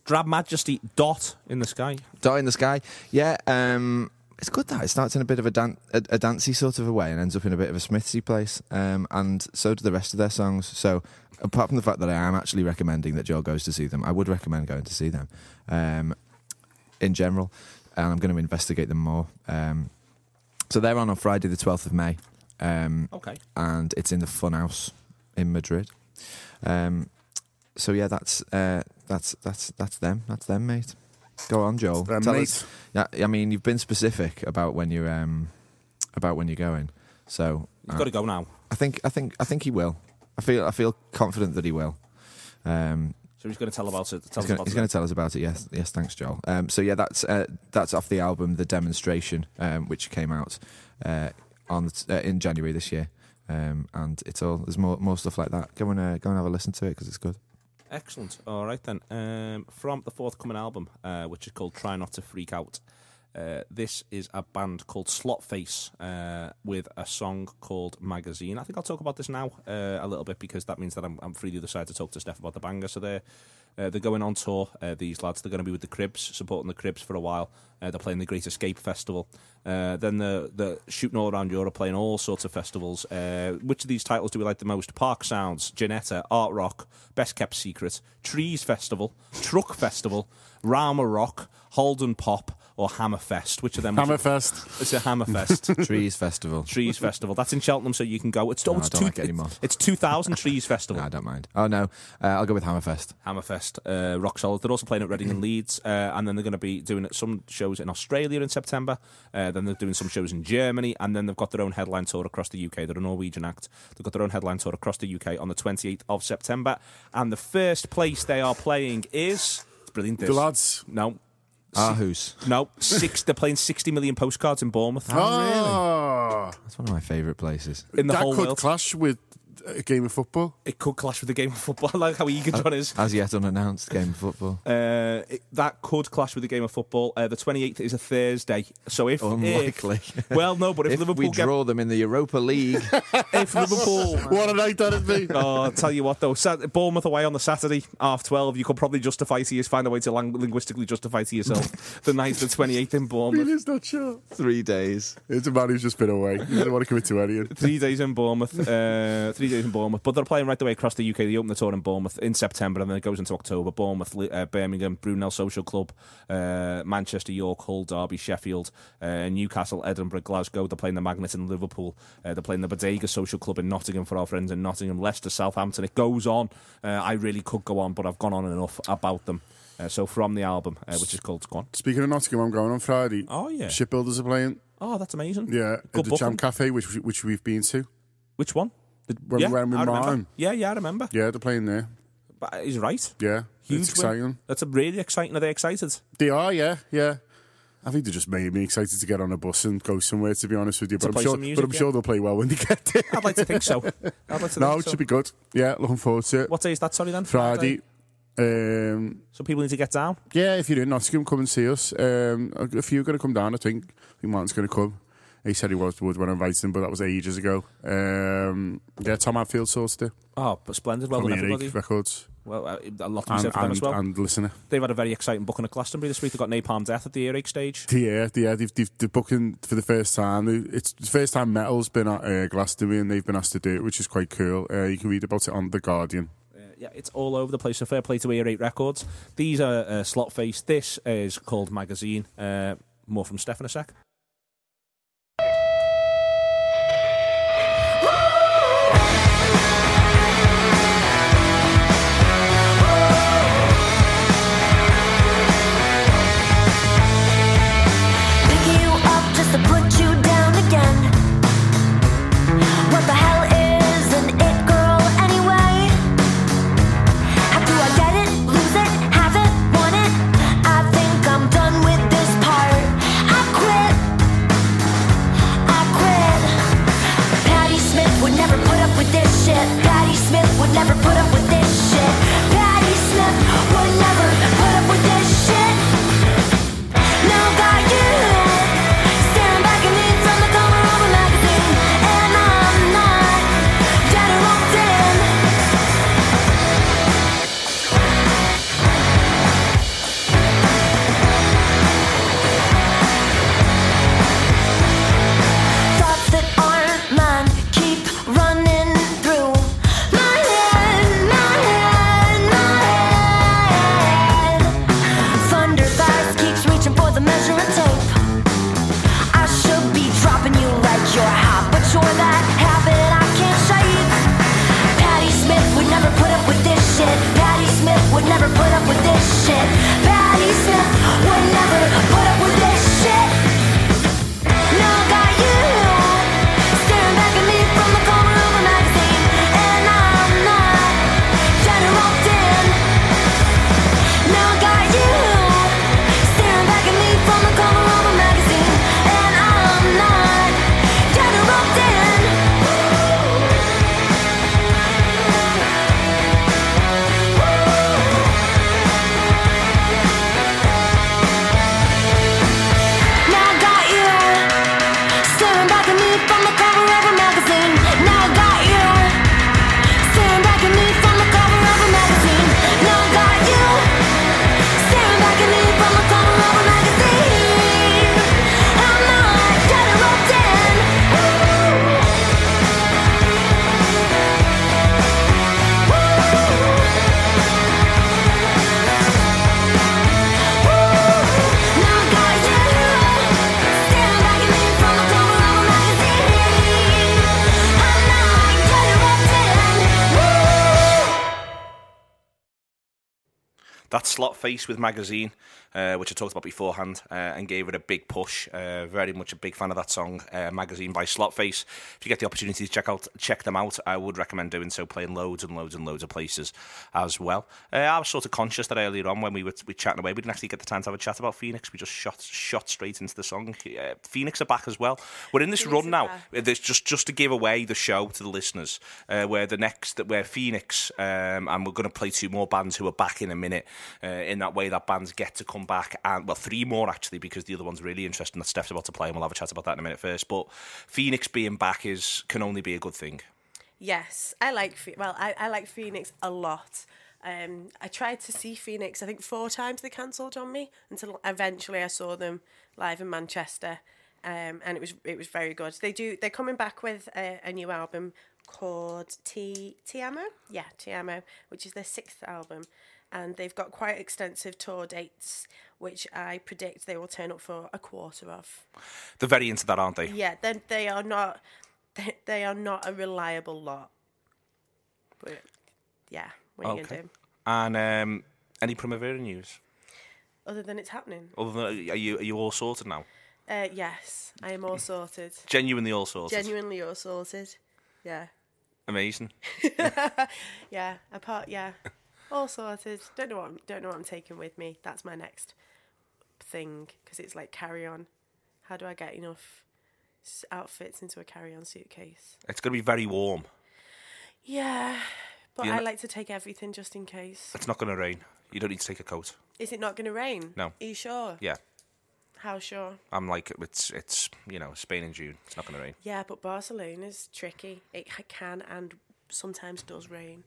Drab Majesty, Dot in the Sky. Dot in the Sky. Yeah, um, it's good that it starts in a bit of a, dan- a, a dancey sort of a way and ends up in a bit of a Smithsy place. Um, and so do the rest of their songs. So apart from the fact that I am actually recommending that Joel goes to see them, I would recommend going to see them um, in general. And I'm going to investigate them more. Um, so they're on on Friday the twelfth of May. Um, Okay. And it's in the Funhouse in Madrid. Um, so yeah, that's uh, that's that's that's them. That's them, mate. Go on, Joel. Them, Tell mate. us. Yeah, I mean, you've been specific about when you're um, about when you're going. So You've uh, got to go now. I think I think I think he will. I feel I feel confident that he will. Um, So he's going to tell about it. Tell he's us gonna, about he's it. going to tell us about it. Yes, yes. Thanks, Joel. Um, so yeah, that's uh, that's off the album The Demonstration, um, which came out uh, on the t- uh, in January this year. Um, and it's all there's more more stuff like that. Go and uh, go and have a listen to it because it's good. Excellent. All right then. Um, from the forthcoming album, uh, which is called Try Not to Freak Out. Uh, this is a band called Slotface uh, with a song called Magazine. I think I'll talk about this now uh, a little bit because that means that I'm, I'm free the other side to talk to Steph about the banger. So they're, uh, they're going on tour, uh, these lads. They're going to be with the Cribs, supporting the Cribs for a while. Uh, they're playing the Great Escape Festival. Uh, then they're, they're shooting all around Europe, playing all sorts of festivals. Uh, which of these titles do we like the most? Park Sounds, Janetta, Art Rock, Best Kept Secret, Trees Festival, Truck Festival, Rama Rock, Holden Pop, or Hammerfest. Which of them? Hammerfest. It's a Hammerfest. Trees Festival. Trees Festival. That's in Cheltenham, so you can go. It's, oh, No, it's I don't two, like it anymore. It's, it's two thousand Trees Festival. No, I don't mind. Oh no, uh, I'll go with Hammerfest. Hammerfest, uh, rock solid. They're also playing at Reading and Leeds, uh, and then they're going to be doing some shows in Australia in September. Uh, then they're doing some shows in Germany, and then they've got their own headline tour across the U K. They're a Norwegian act. They've got their own headline tour across the U K on the twenty-eighth of September, and the first place they are playing is it's brilliant. This. The lads. No. Aarhus. No, six. They're playing sixty million postcards in Bournemouth. Oh, That's one of my favourite places. In the that whole could world. clash with a game of football. It could clash with the game of football. I like how eager John is. As yet unannounced game of football. Uh, it, that could clash with the game of football. Uh, the twenty-eighth is a Thursday, so if Unlikely. if- well, no, but if, If Liverpool we draw them in the Europa League, get if Liverpool. What a night that'd be. Oh, I'll tell you what though, Sat- Bournemouth away on the Saturday, half twelve. You could probably justify to you, find a way to lang- linguistically justify to yourself the night, the twenty-eighth in Bournemouth. Really, not sure. three days. It's a man who's just been away. He doesn't want to commit to anything. Three days in Bournemouth. Uh, three days in Bournemouth. But they're playing right the way across the U K. They open the tour in Bournemouth in September, and then it goes into October. Bournemouth, uh, Birmingham, Brunel Social Club, uh, Manchester, York, Hull, Derby, Sheffield, uh, Newcastle, Edinburgh, Glasgow. They're playing the Magnet in Liverpool. Uh, they're playing the Bodega Social Club in Nottingham for our friends in Nottingham, Leicester, Southampton. It goes on. Uh, I really could go on, but I've gone on enough about them. Uh, so from the album, uh, which is called Go On. Speaking of Nottingham, I'm going on Friday. Oh, yeah. Shipbuilders are playing. Oh, that's amazing. Yeah, Good at the booking. Jam Cafe, which which we've been to. Which one? The, When yeah, we went with I remember. Martin. Yeah, yeah, I remember. Yeah, they're playing there. But he's right. Yeah, Huge it's exciting. win. That's a really exciting. Are they excited? They are, yeah, yeah. I think they just made me excited to get on a bus and go somewhere, to be honest with you. To But I'm play sure, some music, but I'm yeah. sure they'll play well when they get there. I'd like to think so. I'd like to No, think it so. should be good. Yeah, looking forward to it. What day is that, sorry, then? Friday. Um, So people need to get down. yeah, if you're in Nottingham, come and see us. Um, a few are going to come down, I think. I think Martin's going to come. He said he was would when I invited him, but that was ages ago. Um, yeah, Tom Hadfield sorted it. Oh, but splendid. Well From done, Eric everybody. Records. Well, uh, a lot to be And, said for them as and, well. and listener. They've had a very exciting booking at Glastonbury this week. They've got Napalm Death at the Earache stage. Yeah, yeah, they've, they've, they're booking for the first time. It's the first time Metal's been at uh, Glastonbury, and they've been asked to do it, which is quite cool. Uh, you can read about it on The Guardian. Uh, yeah, it's all over the place. So fair play to Earache Records. These are uh, Slotface. This is called Magazine. Uh, more from Steph in a sec. Picking you up just to put you down again. What the hell is an it girl anyway? How do I get it, lose it, have it, want it? I think I'm done with this part. I quit That's Slotface with Magazine, uh, which I talked about beforehand, uh, and gave it a big push. Uh, very much a big fan of that song, uh, Magazine by Slotface. If you get the opportunity to check out, check them out, I would recommend doing so, playing loads and loads and loads of places as well. Uh, I was sort of conscious that earlier on when we were, we were chatting away, we didn't actually get the time to have a chat about Phoenix. We just shot shot straight into the song. Uh, Phoenix are back as well. We're in this Phoenix run now. back. There's just just to give away the show to the listeners, uh, where the next where Phoenix, um, and we're going to play two more bands who are back in a minute. Uh, in that way, that bands get to come back, and well, three more actually, because the other one's really interesting that Steph's about to play, and we'll have a chat about that in a minute first. But Phoenix being back is can only be a good thing. Yes, I like Phe- well, I, I like Phoenix a lot. Um, I tried to see Phoenix, I think four times they cancelled on me until eventually I saw them live in Manchester, um, and it was it was very good. They do they're coming back with a, a new album called T Ti Amo, yeah, Ti Amo, which is their sixth album. And they've got quite extensive tour dates, which I predict they will turn up for a quarter of. They're very into that, aren't they? Yeah, they they are not they, they are not a reliable lot. But yeah, what are you Okay. gonna do? And um, any Primavera news? Other than it's happening. Other than, are you are you all sorted now? Uh, yes, I am all sorted. Genuinely all sorted. Genuinely all sorted. Yeah, Amazing. yeah. Apart, yeah, all sorted. Don't know what I'm, don't know what I'm taking with me. That's my next thing because it's like carry on. How do I get enough s- outfits into a carry-on suitcase? It's going to be very warm. Yeah, but You I know- like to take everything just in case. It's not going to rain. You don't need to take a coat. Is it not going to rain? No. Are you sure? Yeah. How sure? I'm like, it's, it's you know, Spain in June. It's not going to rain. Yeah, but Barcelona's tricky. It ha- can and sometimes does rain.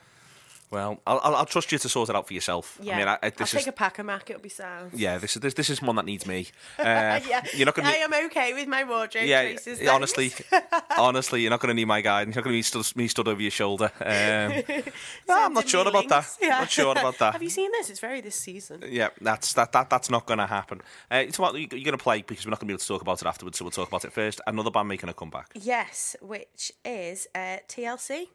Well, I'll, I'll, I'll trust you to sort it out for yourself. Yeah, I mean, I, I, I'll this take is, a pack of Mac. It'll be sound. yeah, this is this, this is one that needs me. Uh, yeah, You're not going I to. am okay with my wardrobe Yeah, choices. yeah, honestly, honestly, you're not going to need my guidance. You're not going to be stood, me stood over your shoulder. Um, no, I'm not Sending sure me about that. links. Yeah. Not sure about that. Have you seen this? It's very this season. Yeah, that's that, that that's not going to happen. Uh, it's what you're going to play because we're not going to be able to talk about it afterwards. So we'll talk about it first. Another band making a comeback. Yes, which is uh, T L C.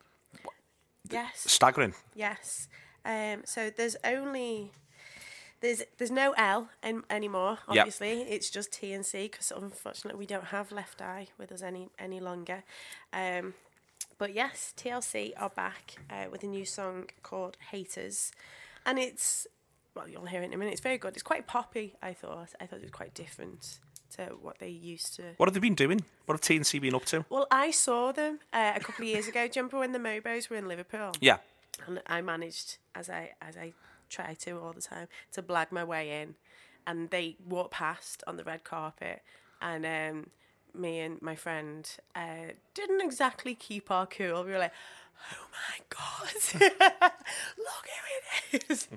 Yes, Staggering. yes. Um, so there's only there's there's no L in, anymore. Yep. Obviously, it's just T and C because unfortunately we don't have Left Eye with us any any longer. Um, but yes, T L C are back uh, with a new song called Haters, and it's well you'll hear it in a minute. It's very good. It's quite poppy. I thought. I thought it was quite different to what they used to. What have they been doing? What have T and C been up to? Well, I saw them uh, a couple of years ago. Do you remember when the Mobos were in Liverpool? Yeah. And I managed, as I as I try to all the time, to blag my way in. And they walked past on the red carpet, and um, me and my friend uh, didn't exactly keep our cool. We were like, "Oh my god, look who it is!"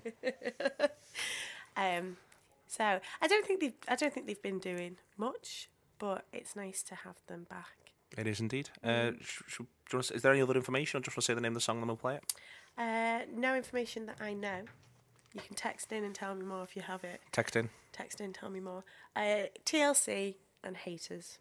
um, so I don't think they've I don't think they've been doing much, but it's nice to have them back. It is indeed. Uh, sh- sh- do you want to, is there any other information, or just want to say the name of the song and we'll play it? Uh, no information that I know. You can text in and tell me more if you have it. Text in. Text in, tell me more. Uh, T L C and Haters.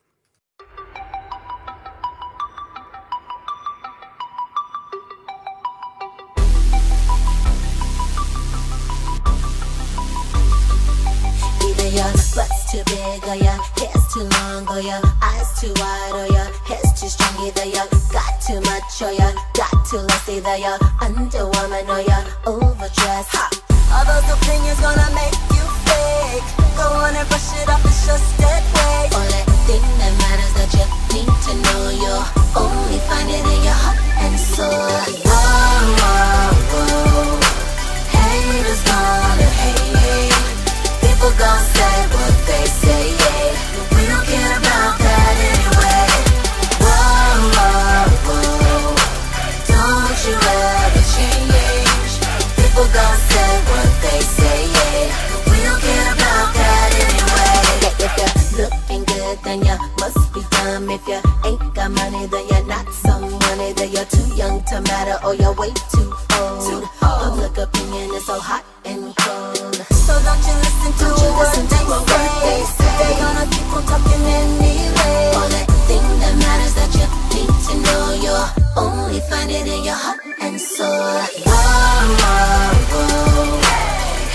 Either your butt's too big or your hair's too long or your eyes too wide or your hair's too strong. Either you got too much or you got too less. Either you're underwoman or you're overdressed. Ha! All those opinions gonna make you fake. Go on and brush it off, it's just dead weight. Only thing that matters that you need to know, you'll only find it in your heart and soul. Whoa, whoa, whoa. Haters gonna hate. People gon' say what they say, yeah, but we don't care about that anyway. Whoa, whoa, whoa. Don't you ever change. People gon' say what they say, yeah, but we don't care about that anyway. Yeah, if you're looking good, then you must be dumb. If you ain't got money, then you're not some money. Then you're too young to matter or you're way too old. Public opinion is so hot and cold. So don't you listen to a word they say. They're gonna keep on talking anyway. Only thing that matters that you need to know, you'll only find it in your heart and soul. Whoa, whoa, whoa.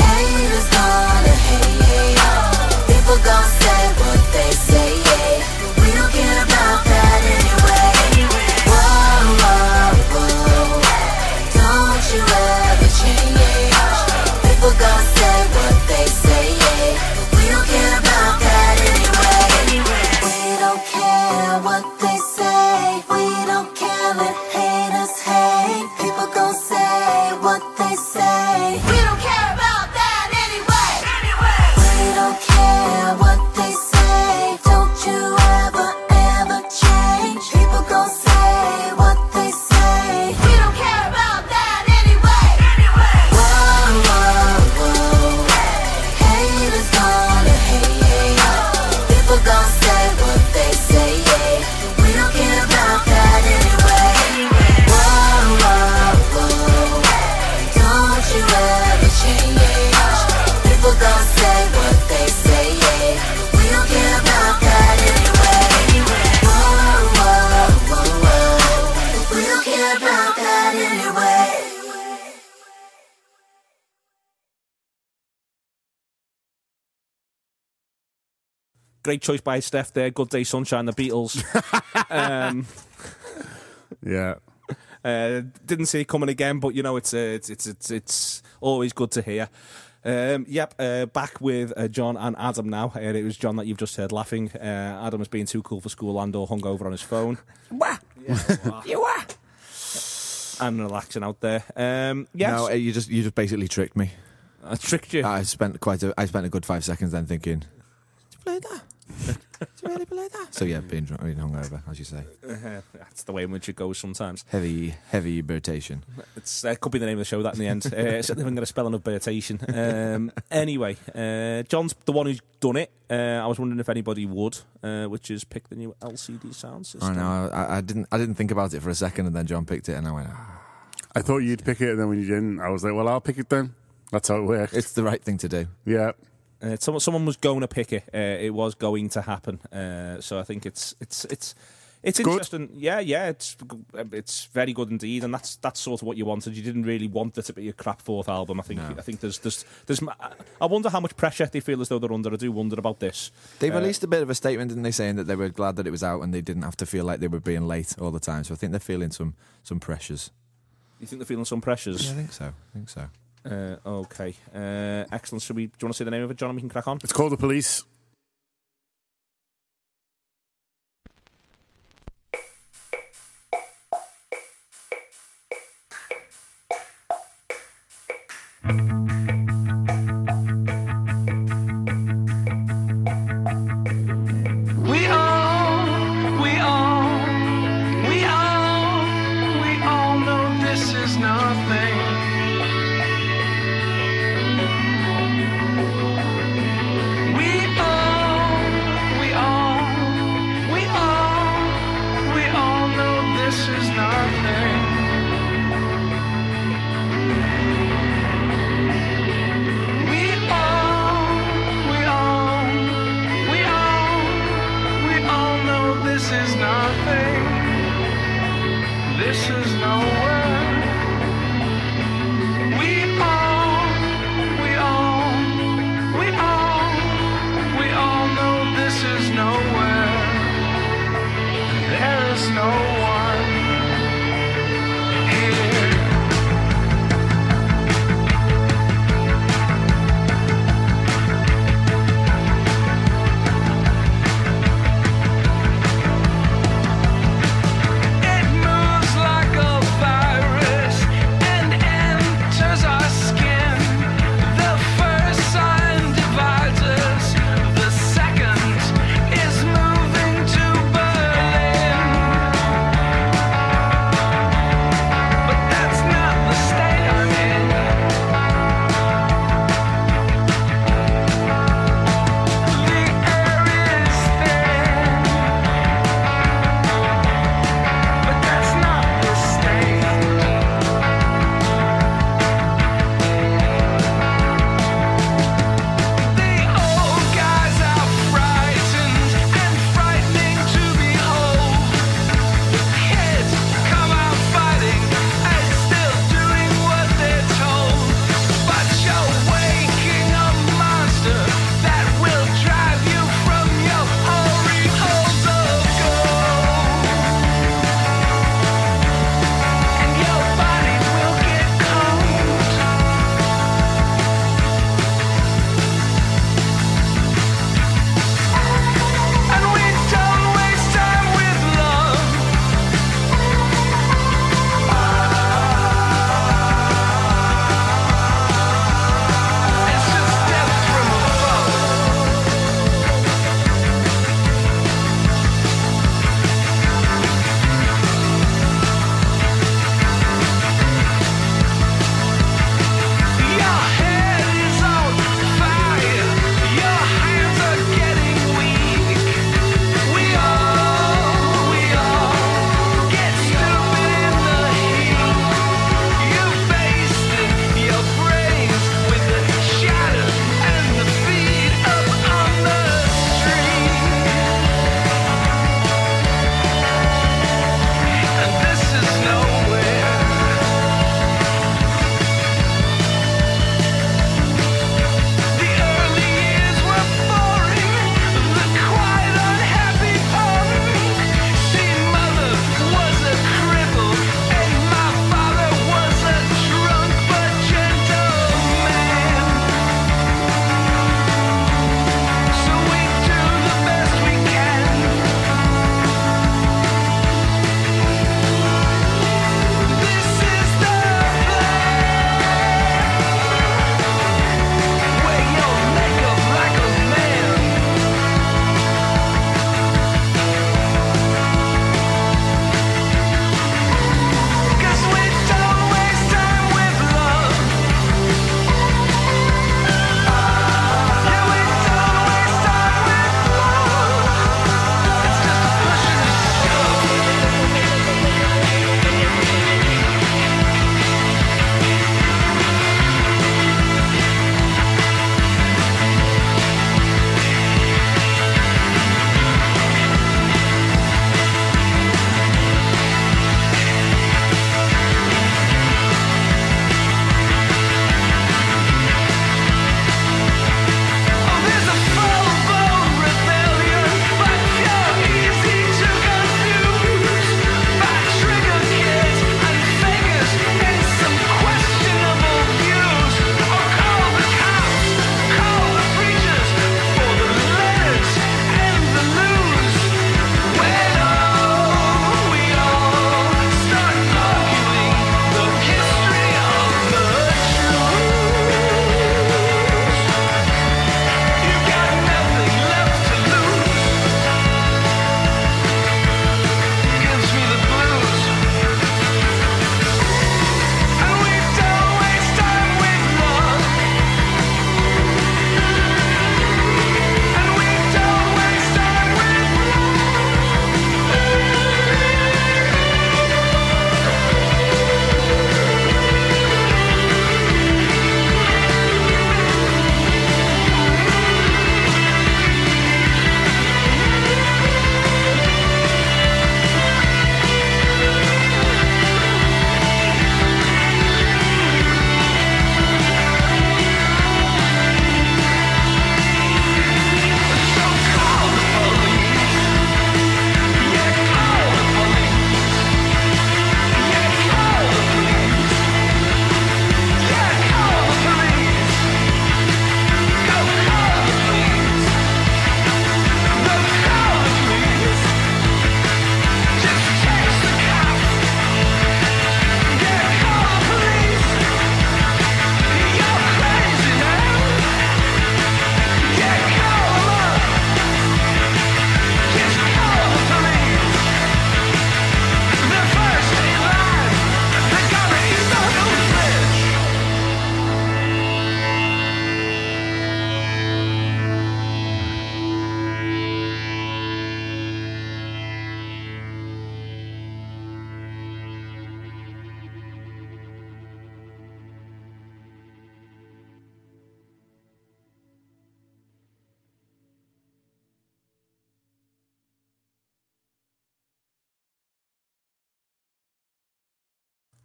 Great choice by Steph there. Good Day Sunshine, the Beatles. um, Yeah. uh, didn't see it coming again, but you know it's uh, it's, it's it's it's always good to hear. Um, yep, uh, back with uh, John and Adam now. Uh, it was John that you've just heard laughing. Uh, Adam has been too cool for school and or hungover on his phone. Wah! Yeah, You wah! and relaxing out there. Um, yes, No, uh, you just you just basically tricked me. I tricked you. I spent quite a I spent a good five seconds then thinking, did you play that? Did you really play that? So yeah, being drunk, being hungover, as you say. Uh, that's the way in which it goes sometimes. Heavy, heavy irritation. It's uh, could be the name of the show that in the end. Uh, certainly I'm going to spell an aberration. Um, anyway, uh, John's the one who's done it. Uh, I was wondering if anybody would, uh, which is pick the new L C D sound system. I know. I, I didn't. I didn't think about it for a second, and then John picked it, and I went, ah. I thought you'd pick it, and then when you didn't, I was like, well, I'll pick it then. That's how it works. It's the right thing to do. Yeah. Uh, someone, someone was going to pick it. Uh, it was going to happen. Uh, so I think it's it's it's it's Good. interesting. Yeah, yeah, it's it's very good indeed, and that's that's sort of what you wanted. You didn't really want it to be a crap fourth album. I think No. I think there's there's there's. I wonder how much pressure they feel as though they're under. I do wonder about this. They Uh, released a bit of a statement, didn't they, saying that they were glad that it was out and they didn't have to feel like they were being late all the time. So I think they're feeling some some pressures. You think they're feeling some pressures? Yeah, I think so. I think so. Uh, okay, uh, excellent. Should we? Do you want to say the name of it, John? And we can crack on. It's called The Police. We all, we all, we all, we all know this is nothing. We all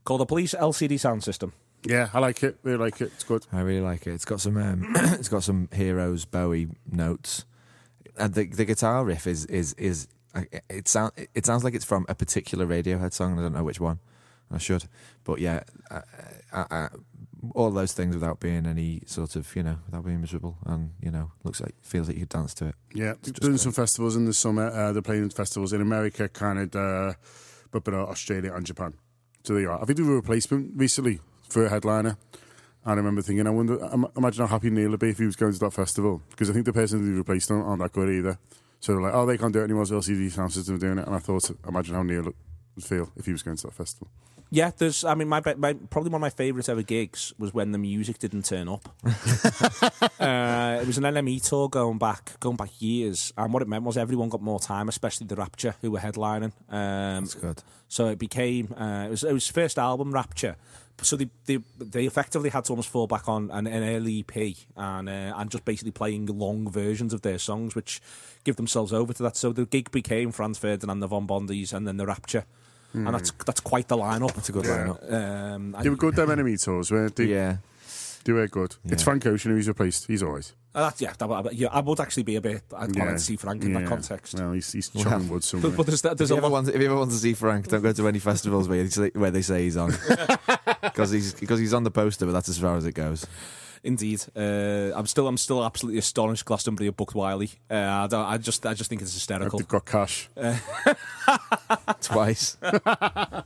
Called The Police L C D Sound System. Yeah, I like it. Really like it. It's good. I really like it. It's got some um, it's got some Heroes Bowie notes, and the the guitar riff is is is it sound it sounds like it's from a particular Radiohead song. And I don't know which one. I should, but yeah, I, I, I, all those things without being any sort of, you know, without being miserable, and you know, looks like feels like you could dance to it. Yeah, doing some festivals in the summer. Uh, they're playing festivals in America, Canada, but but uh, Australia and Japan. So there you are. I think they were a replacement recently for a headliner. And I remember thinking, I wonder, imagine how happy Neil would be if he was going to that festival, because I think the person they replaced them aren't that good either. So they're like, oh, they can't do it anymore. So L C D Sound System doing it, and I thought, imagine how Neil would feel if he was going to that festival. Yeah, there's. I mean, my, my probably one of my favourite ever gigs was when the music didn't turn up. uh, it was an N M E tour going back, going back years, and what it meant was everyone got more time, especially the Rapture, who were headlining. Um, That's good. So it became. Uh, it was it was first album Rapture. So they, they they effectively had to almost fall back on an, an early E P and uh, and just basically playing long versions of their songs, which give themselves over to that. So the gig became Franz Ferdinand, the Von Bondis, and then the Rapture. Mm. And that's that's quite the lineup. That's a good yeah. lineup. Um, they were good, them enemy tours, weren't they? Yeah. They were good. Yeah. It's Frank Ocean who he's replaced. He's always. Uh, that's, yeah, that, yeah, I would actually be a bit. I'd yeah. like to see Frank in yeah. that context. Well, he's, he's chopping wood somewhere. But, but there's, there's if, a you lot... want, if you ever want to see Frank, don't go to any festivals where, say, where they say he's on. Because he's, because he's on the poster, but that's as far as it goes. Indeed, uh, I'm still I'm still absolutely astonished Glastonbury have booked Wiley. Uh, I, don't, I just I just think it's hysterical. They've got cash uh, twice. uh,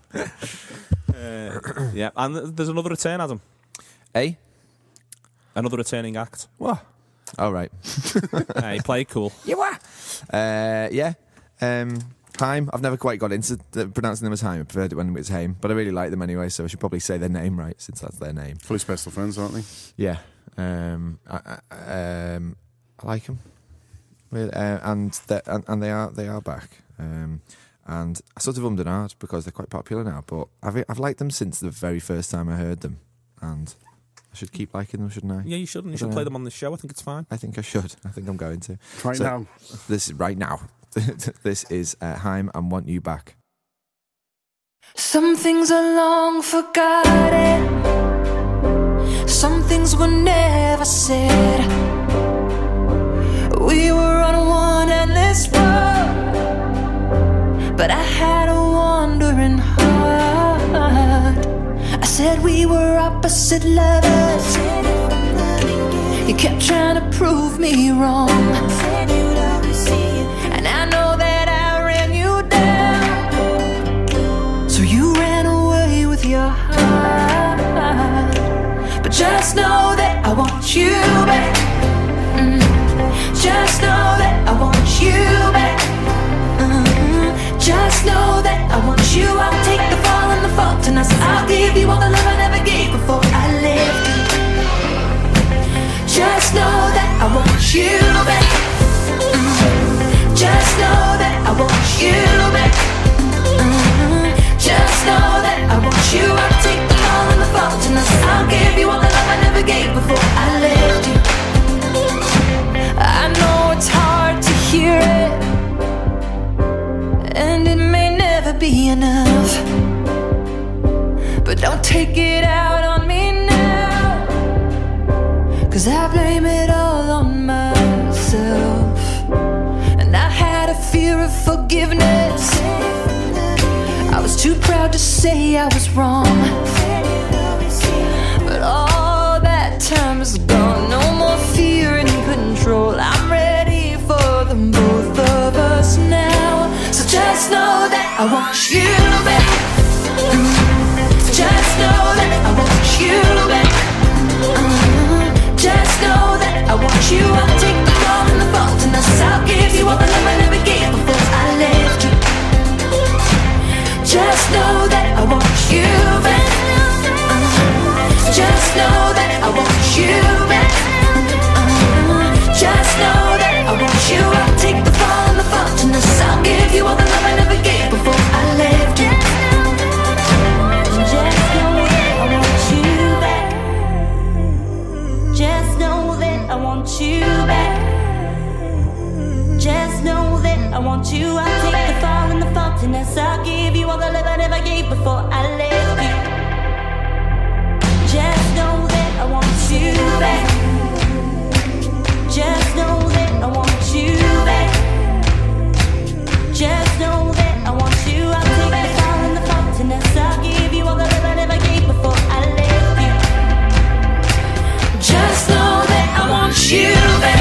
yeah, and there's another return, Adam. Eh? Another returning act. What? Oh right. Hey, play it cool. You what? Uh, yeah. Um, Haim. I've never quite got into the, pronouncing them as Haim. I preferred it when it was Haim, but I really like them anyway, so I should probably say their name right, since that's their name. Fully special friends, aren't they? Yeah. Um, I, I, um, I like them. Uh, and, and and they are they are back. Um, and I sort of ummed and ahed because they're quite popular now, but I've I've liked them since the very first time I heard them, and I should keep liking them, shouldn't I? Yeah, you should. And you should play them on the show. I think it's fine. I think I should. I think I'm going to. Right so, now. This is right now. This is uh, Haim and Want You Back. Some things are long forgotten. Some things were never said. We were on one endless road, but I had a wandering heart. I said we were opposite lovers. You kept trying to prove me wrong, and I know that I ran you down. So you ran away with your heart. But just know that I want you back. Mm. Just know that I want you back. Mm. Just know that I want you. I'll take the fall and the fault, and I'll give you all the love I never gave before I left you. Just know that I want you back. Mm. Just know that I want you back. Mm. Just know that I want you. I'll take the fall and the fault, and I'll give you all the love I never gave before I left you. I know it's hard to hear it, and it may never be enough, but don't take it out on me now, 'cause I blame it all on myself. And I had a fear of forgiveness. I was too proud to say I was wrong, but all that time is gone. No more fear and control. I'm ready for them, both of us now. So just know that I want you back. Just know that I want you back. Just know that I want you. I'll take the fall and the fault, and I'll give you all the love I never gave before I left you. Just know that I want you back. Just know that I want you back. Just know that I want you. I'll take the fall and the fault, and I'll give you all the love I never gave before I left you. Just know that I want you back. Just know that I want you back. Just know that I want you. I'll take the fall and the fault, and I'll give you all the love I never gave before I left you. I want you back. Just know that I want you back. Just know that I want you. I'll take the fall and the faultiness. I'll give you all the love I never gave before I left you. Just know that I want you back.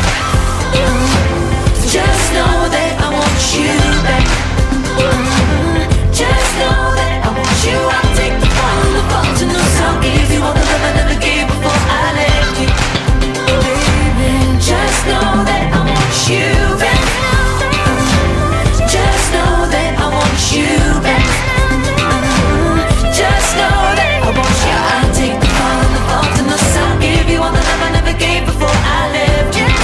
Just know that I want you back. Just know that I want you. I'll take the fall and the faultiness. I'll give you all the love I never gave before I left you. Baby, just know that I want you back. Just know that I want you back. Just know that I want you. I'll take the fall and the faultiness. I'll give you all the love I never gave before I left you.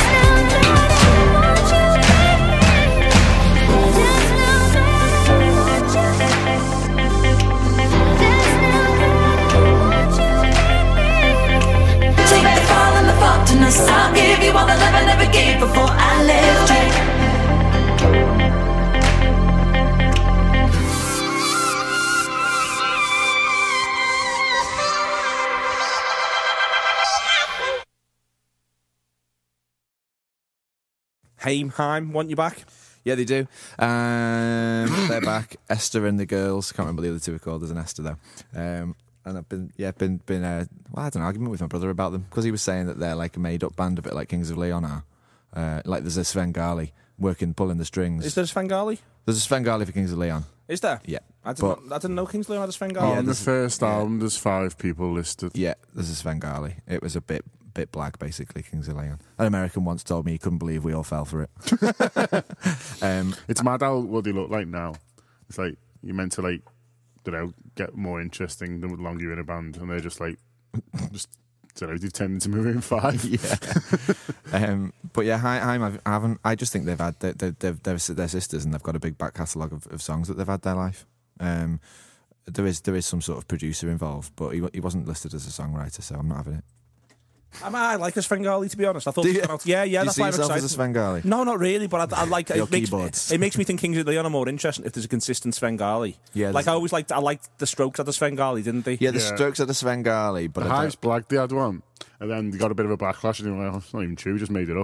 Take the fall and the faultiness. I'll give you all the love I never gave before I left you. Haim, Haim, want you back? Yeah, they do. Um, they're back. Esther and the girls. Can't remember the other two are called. There's an Esther though. Um, and I've been, yeah, been, been. Uh, well, I had an argument with my brother about them because he was saying that they're like a made-up band, a bit like Kings of Leon are. Uh, like there's a Svengali working, pulling the strings. Is there a Svengali? There's a Svengali for Kings of Leon. Is there? Yeah. I didn't, But- know, I didn't know Kings Leon had a Svengali. Oh, Yeah, on the there's- first yeah. album, there's five people listed. Yeah, there's a Svengali. It was a bit bit black, basically, Kings of Leon. An American once told me he couldn't believe we all fell for it. um, It's mad how what they look like now. It's like you're meant to like, you know, get more interesting the longer you're in a band, and they're just like, just I don't know, they've turned into moving five. yeah. um, but yeah, Haim, I haven't. I just think they've had they, they, they've they're, they're sisters, and they've got a big back catalogue of, of songs that they've had their life. Um, there is there is some sort of producer involved, but he he wasn't listed as a songwriter, so I'm not having it. I, mean, I like a Svengali, to be honest. I thought, Do you? about, yeah, yeah, Do you that's see why I'm yourself excited. as a Svengali? No, not really, but I, I like Your it. Makes, keyboards. it makes me think Kings of Leon are more interesting if there's a consistent Svengali. Yeah, like there's- I always liked, I liked the Strokes had the Svengali, didn't they? Yeah, the Yeah. Strokes had a Svengali, but The I Hives don't- Black, they had one, and then they got a bit of a backlash, and they were like, oh, it's not even true, we just made it up.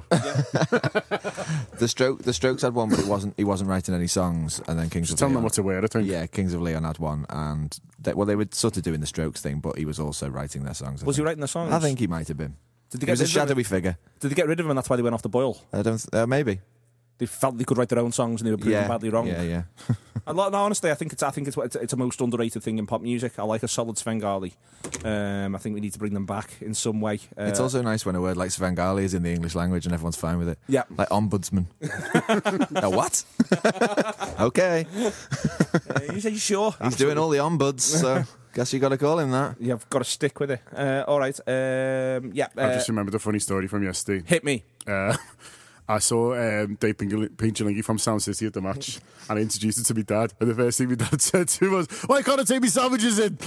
the Stroke the Strokes had one, but it wasn't he wasn't writing any songs. And then Kings Just of tell Leon, them what to wear, I think. yeah, Kings of Leon had one, and they, well, they were sort of doing the Strokes thing, but he was also writing their songs. I Was he think. writing the songs? I think he might have been. Did they He was a rid of him? shadowy figure. Did they get rid of him and that's why they went off the boil? I don't. Uh, maybe. They felt they could write their own songs and they were proven Yeah. badly wrong. Yeah, yeah. I, lo- no, honestly, I think it's I think it's, it's it's a most underrated thing in pop music. I like a solid Svengali. Um, I think we need to bring them back in some way. Uh, It's also nice when a word like Svengali is in the English language and everyone's fine with it. Yeah. Like ombudsman. A what? Okay. uh, you say you sure? He's doing all the ombuds, so guess you got to call him that. Yeah, I've got to stick with it. Uh, all right. Um, yeah. I Uh, just remembered a funny story from yesterday. hit me. Uh, I saw um, Dave Pinchalingi from Sound City at the match, and I introduced it to my dad. And the first thing my dad said to him was, "Why can't I take me sandwiches in?"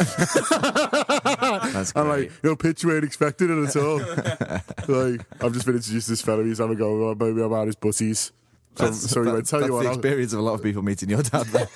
That's I'm great. like, "Your pitch weren't expecting it at all." Like, I've just been introduced to this fella. He's having a go maybe about his butties. So, That's, so he that- went, "Tell that's you what." the I'll- experience of a lot of people meeting your dad. There.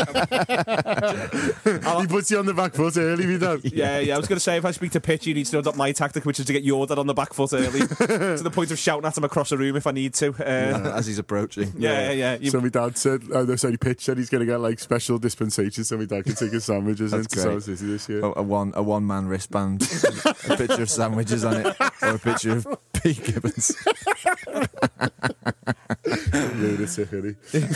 He puts you on the back foot early, me dad. Yeah, yeah. I was going to say if I speak to Pitch, you need to adopt my tactic, which is to get your dad on the back foot early, to the point of shouting at him across the room if I need to. Uh, As he's approaching. yeah, yeah, yeah. You- So my dad said, uh, no, sorry, Pitch said he's going to get like special dispensations so my dad can take his sandwiches That's into great. Sound City this year. A, a one a one man wristband, a picture of sandwiches on it, or a picture of Pete Gibbons. Lunatic, isn't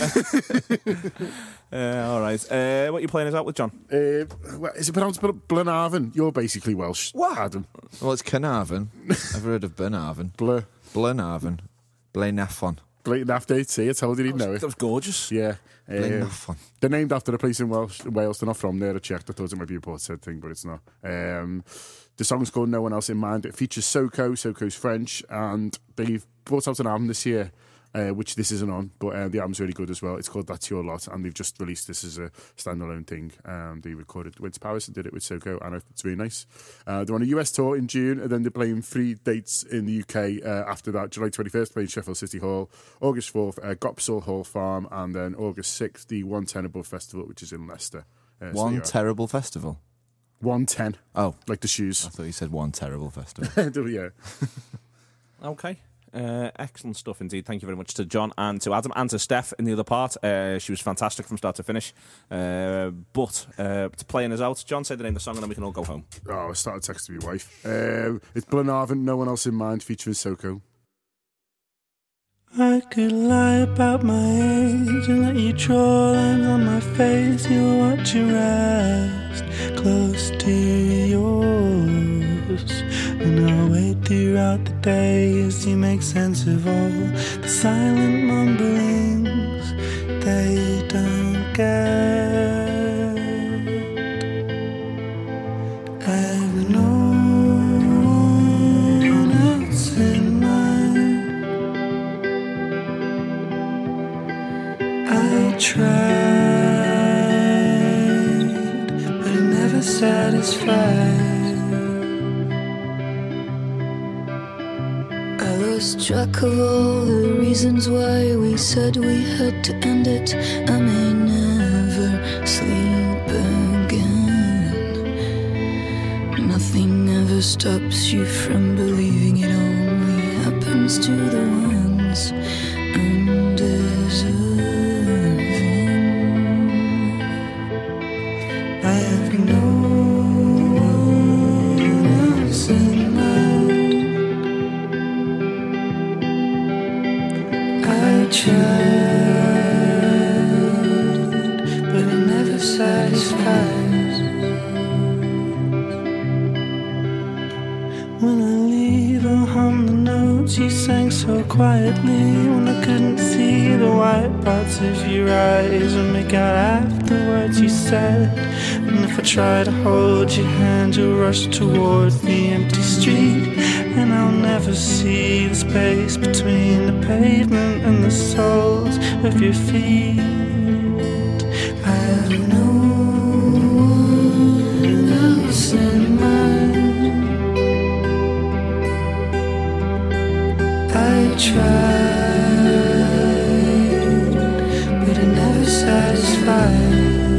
he? uh, all right. Uh, what are you playing us out with, John? Uh, well, is it pronounced Bl- Blenarvan? You're basically Welsh, What? Adam. Well, it's Carnarvon. I've heard of Blenarvon. Bl- Blenarvon. Blaenafon. Blatant after eight C, I told you he'd know it. That was gorgeous. Yeah. Uh, Blaenafon. they're named after a place in Welsh, Wales. They're not from there. I checked. I thought it might be a Portishead thing, but it's not. Um, the song's called No One Else in Mind. It features Soko. Soko's French, and they've brought out an album this year, uh, which this isn't on, but uh, the album's really good as well. It's called That's Your Lot, and they've just released this as a standalone thing. Um, they recorded, went to Paris and did it with Soko, and it's really nice. Uh, they're on a U S tour in June, and then they're playing three dates in the U K uh, after that. July twenty-first, playing Sheffield City Hall. August fourth, uh, Gopsall Hall Farm, and then August sixth, the One Ten Above Festival, which is in Leicester. Uh, so One yeah. terrible festival. one ten. Oh, like the shoes. I thought you said one terrible festival. Yeah. Okay. Uh, excellent stuff indeed. Thank you very much to John and to Adam and to Steph in the other part. Uh, she was fantastic from start to finish. Uh, but uh, to playing us out, John, say the name of the song and then we can all go home. Oh, I started texting my wife. Um, it's Glenarvan, No One Else in Mind, featuring Soko. I could lie about my age and let you draw lines on my face. You'll watch your rest close to yours, and I'll wait throughout the day as you make sense of all the silent mumblings they don't get. I've no one else in mind. I tried, but it never satisfied. I lost track of all the reasons why we said we had to end it. I may never sleep again. Nothing ever stops you from believing it only happens to the ones undeserving. I have no one else in mind. I tried, but it never satisfies. When I leave, I'll hum the notes you sang so quietly when I couldn't see the white parts of your eyes and make out half the words you said. And if I try to hold your hand, you'll rush towards the empty street, and I'll never see the space between the pavement and the soles of your feet. I have no one else in mind. I tried, but it never satisfies.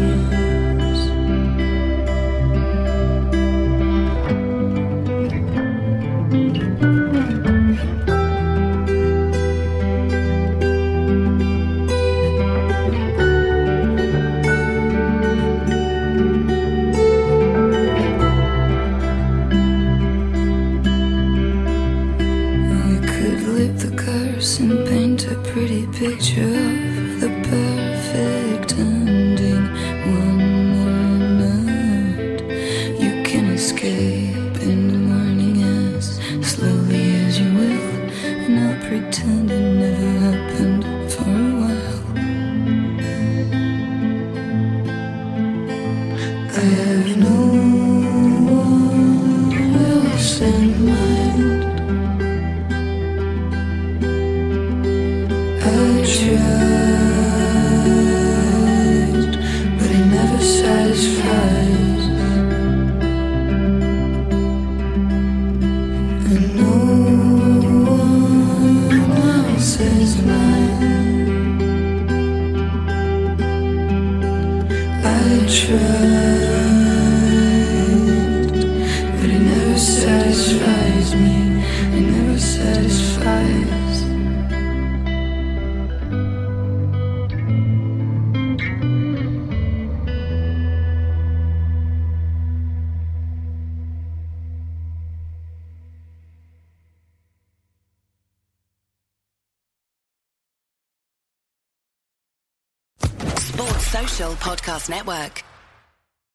And paint a pretty picture of the perfect ending. One more night, you can escape in the morning as slowly as you will, and I'll pretend it never happened for a while. I have no one else in mind. I tried, but it never satisfies. And no one else is mine. I tried, but it never satisfies me. It never satisfies. Sports Social Podcast Network.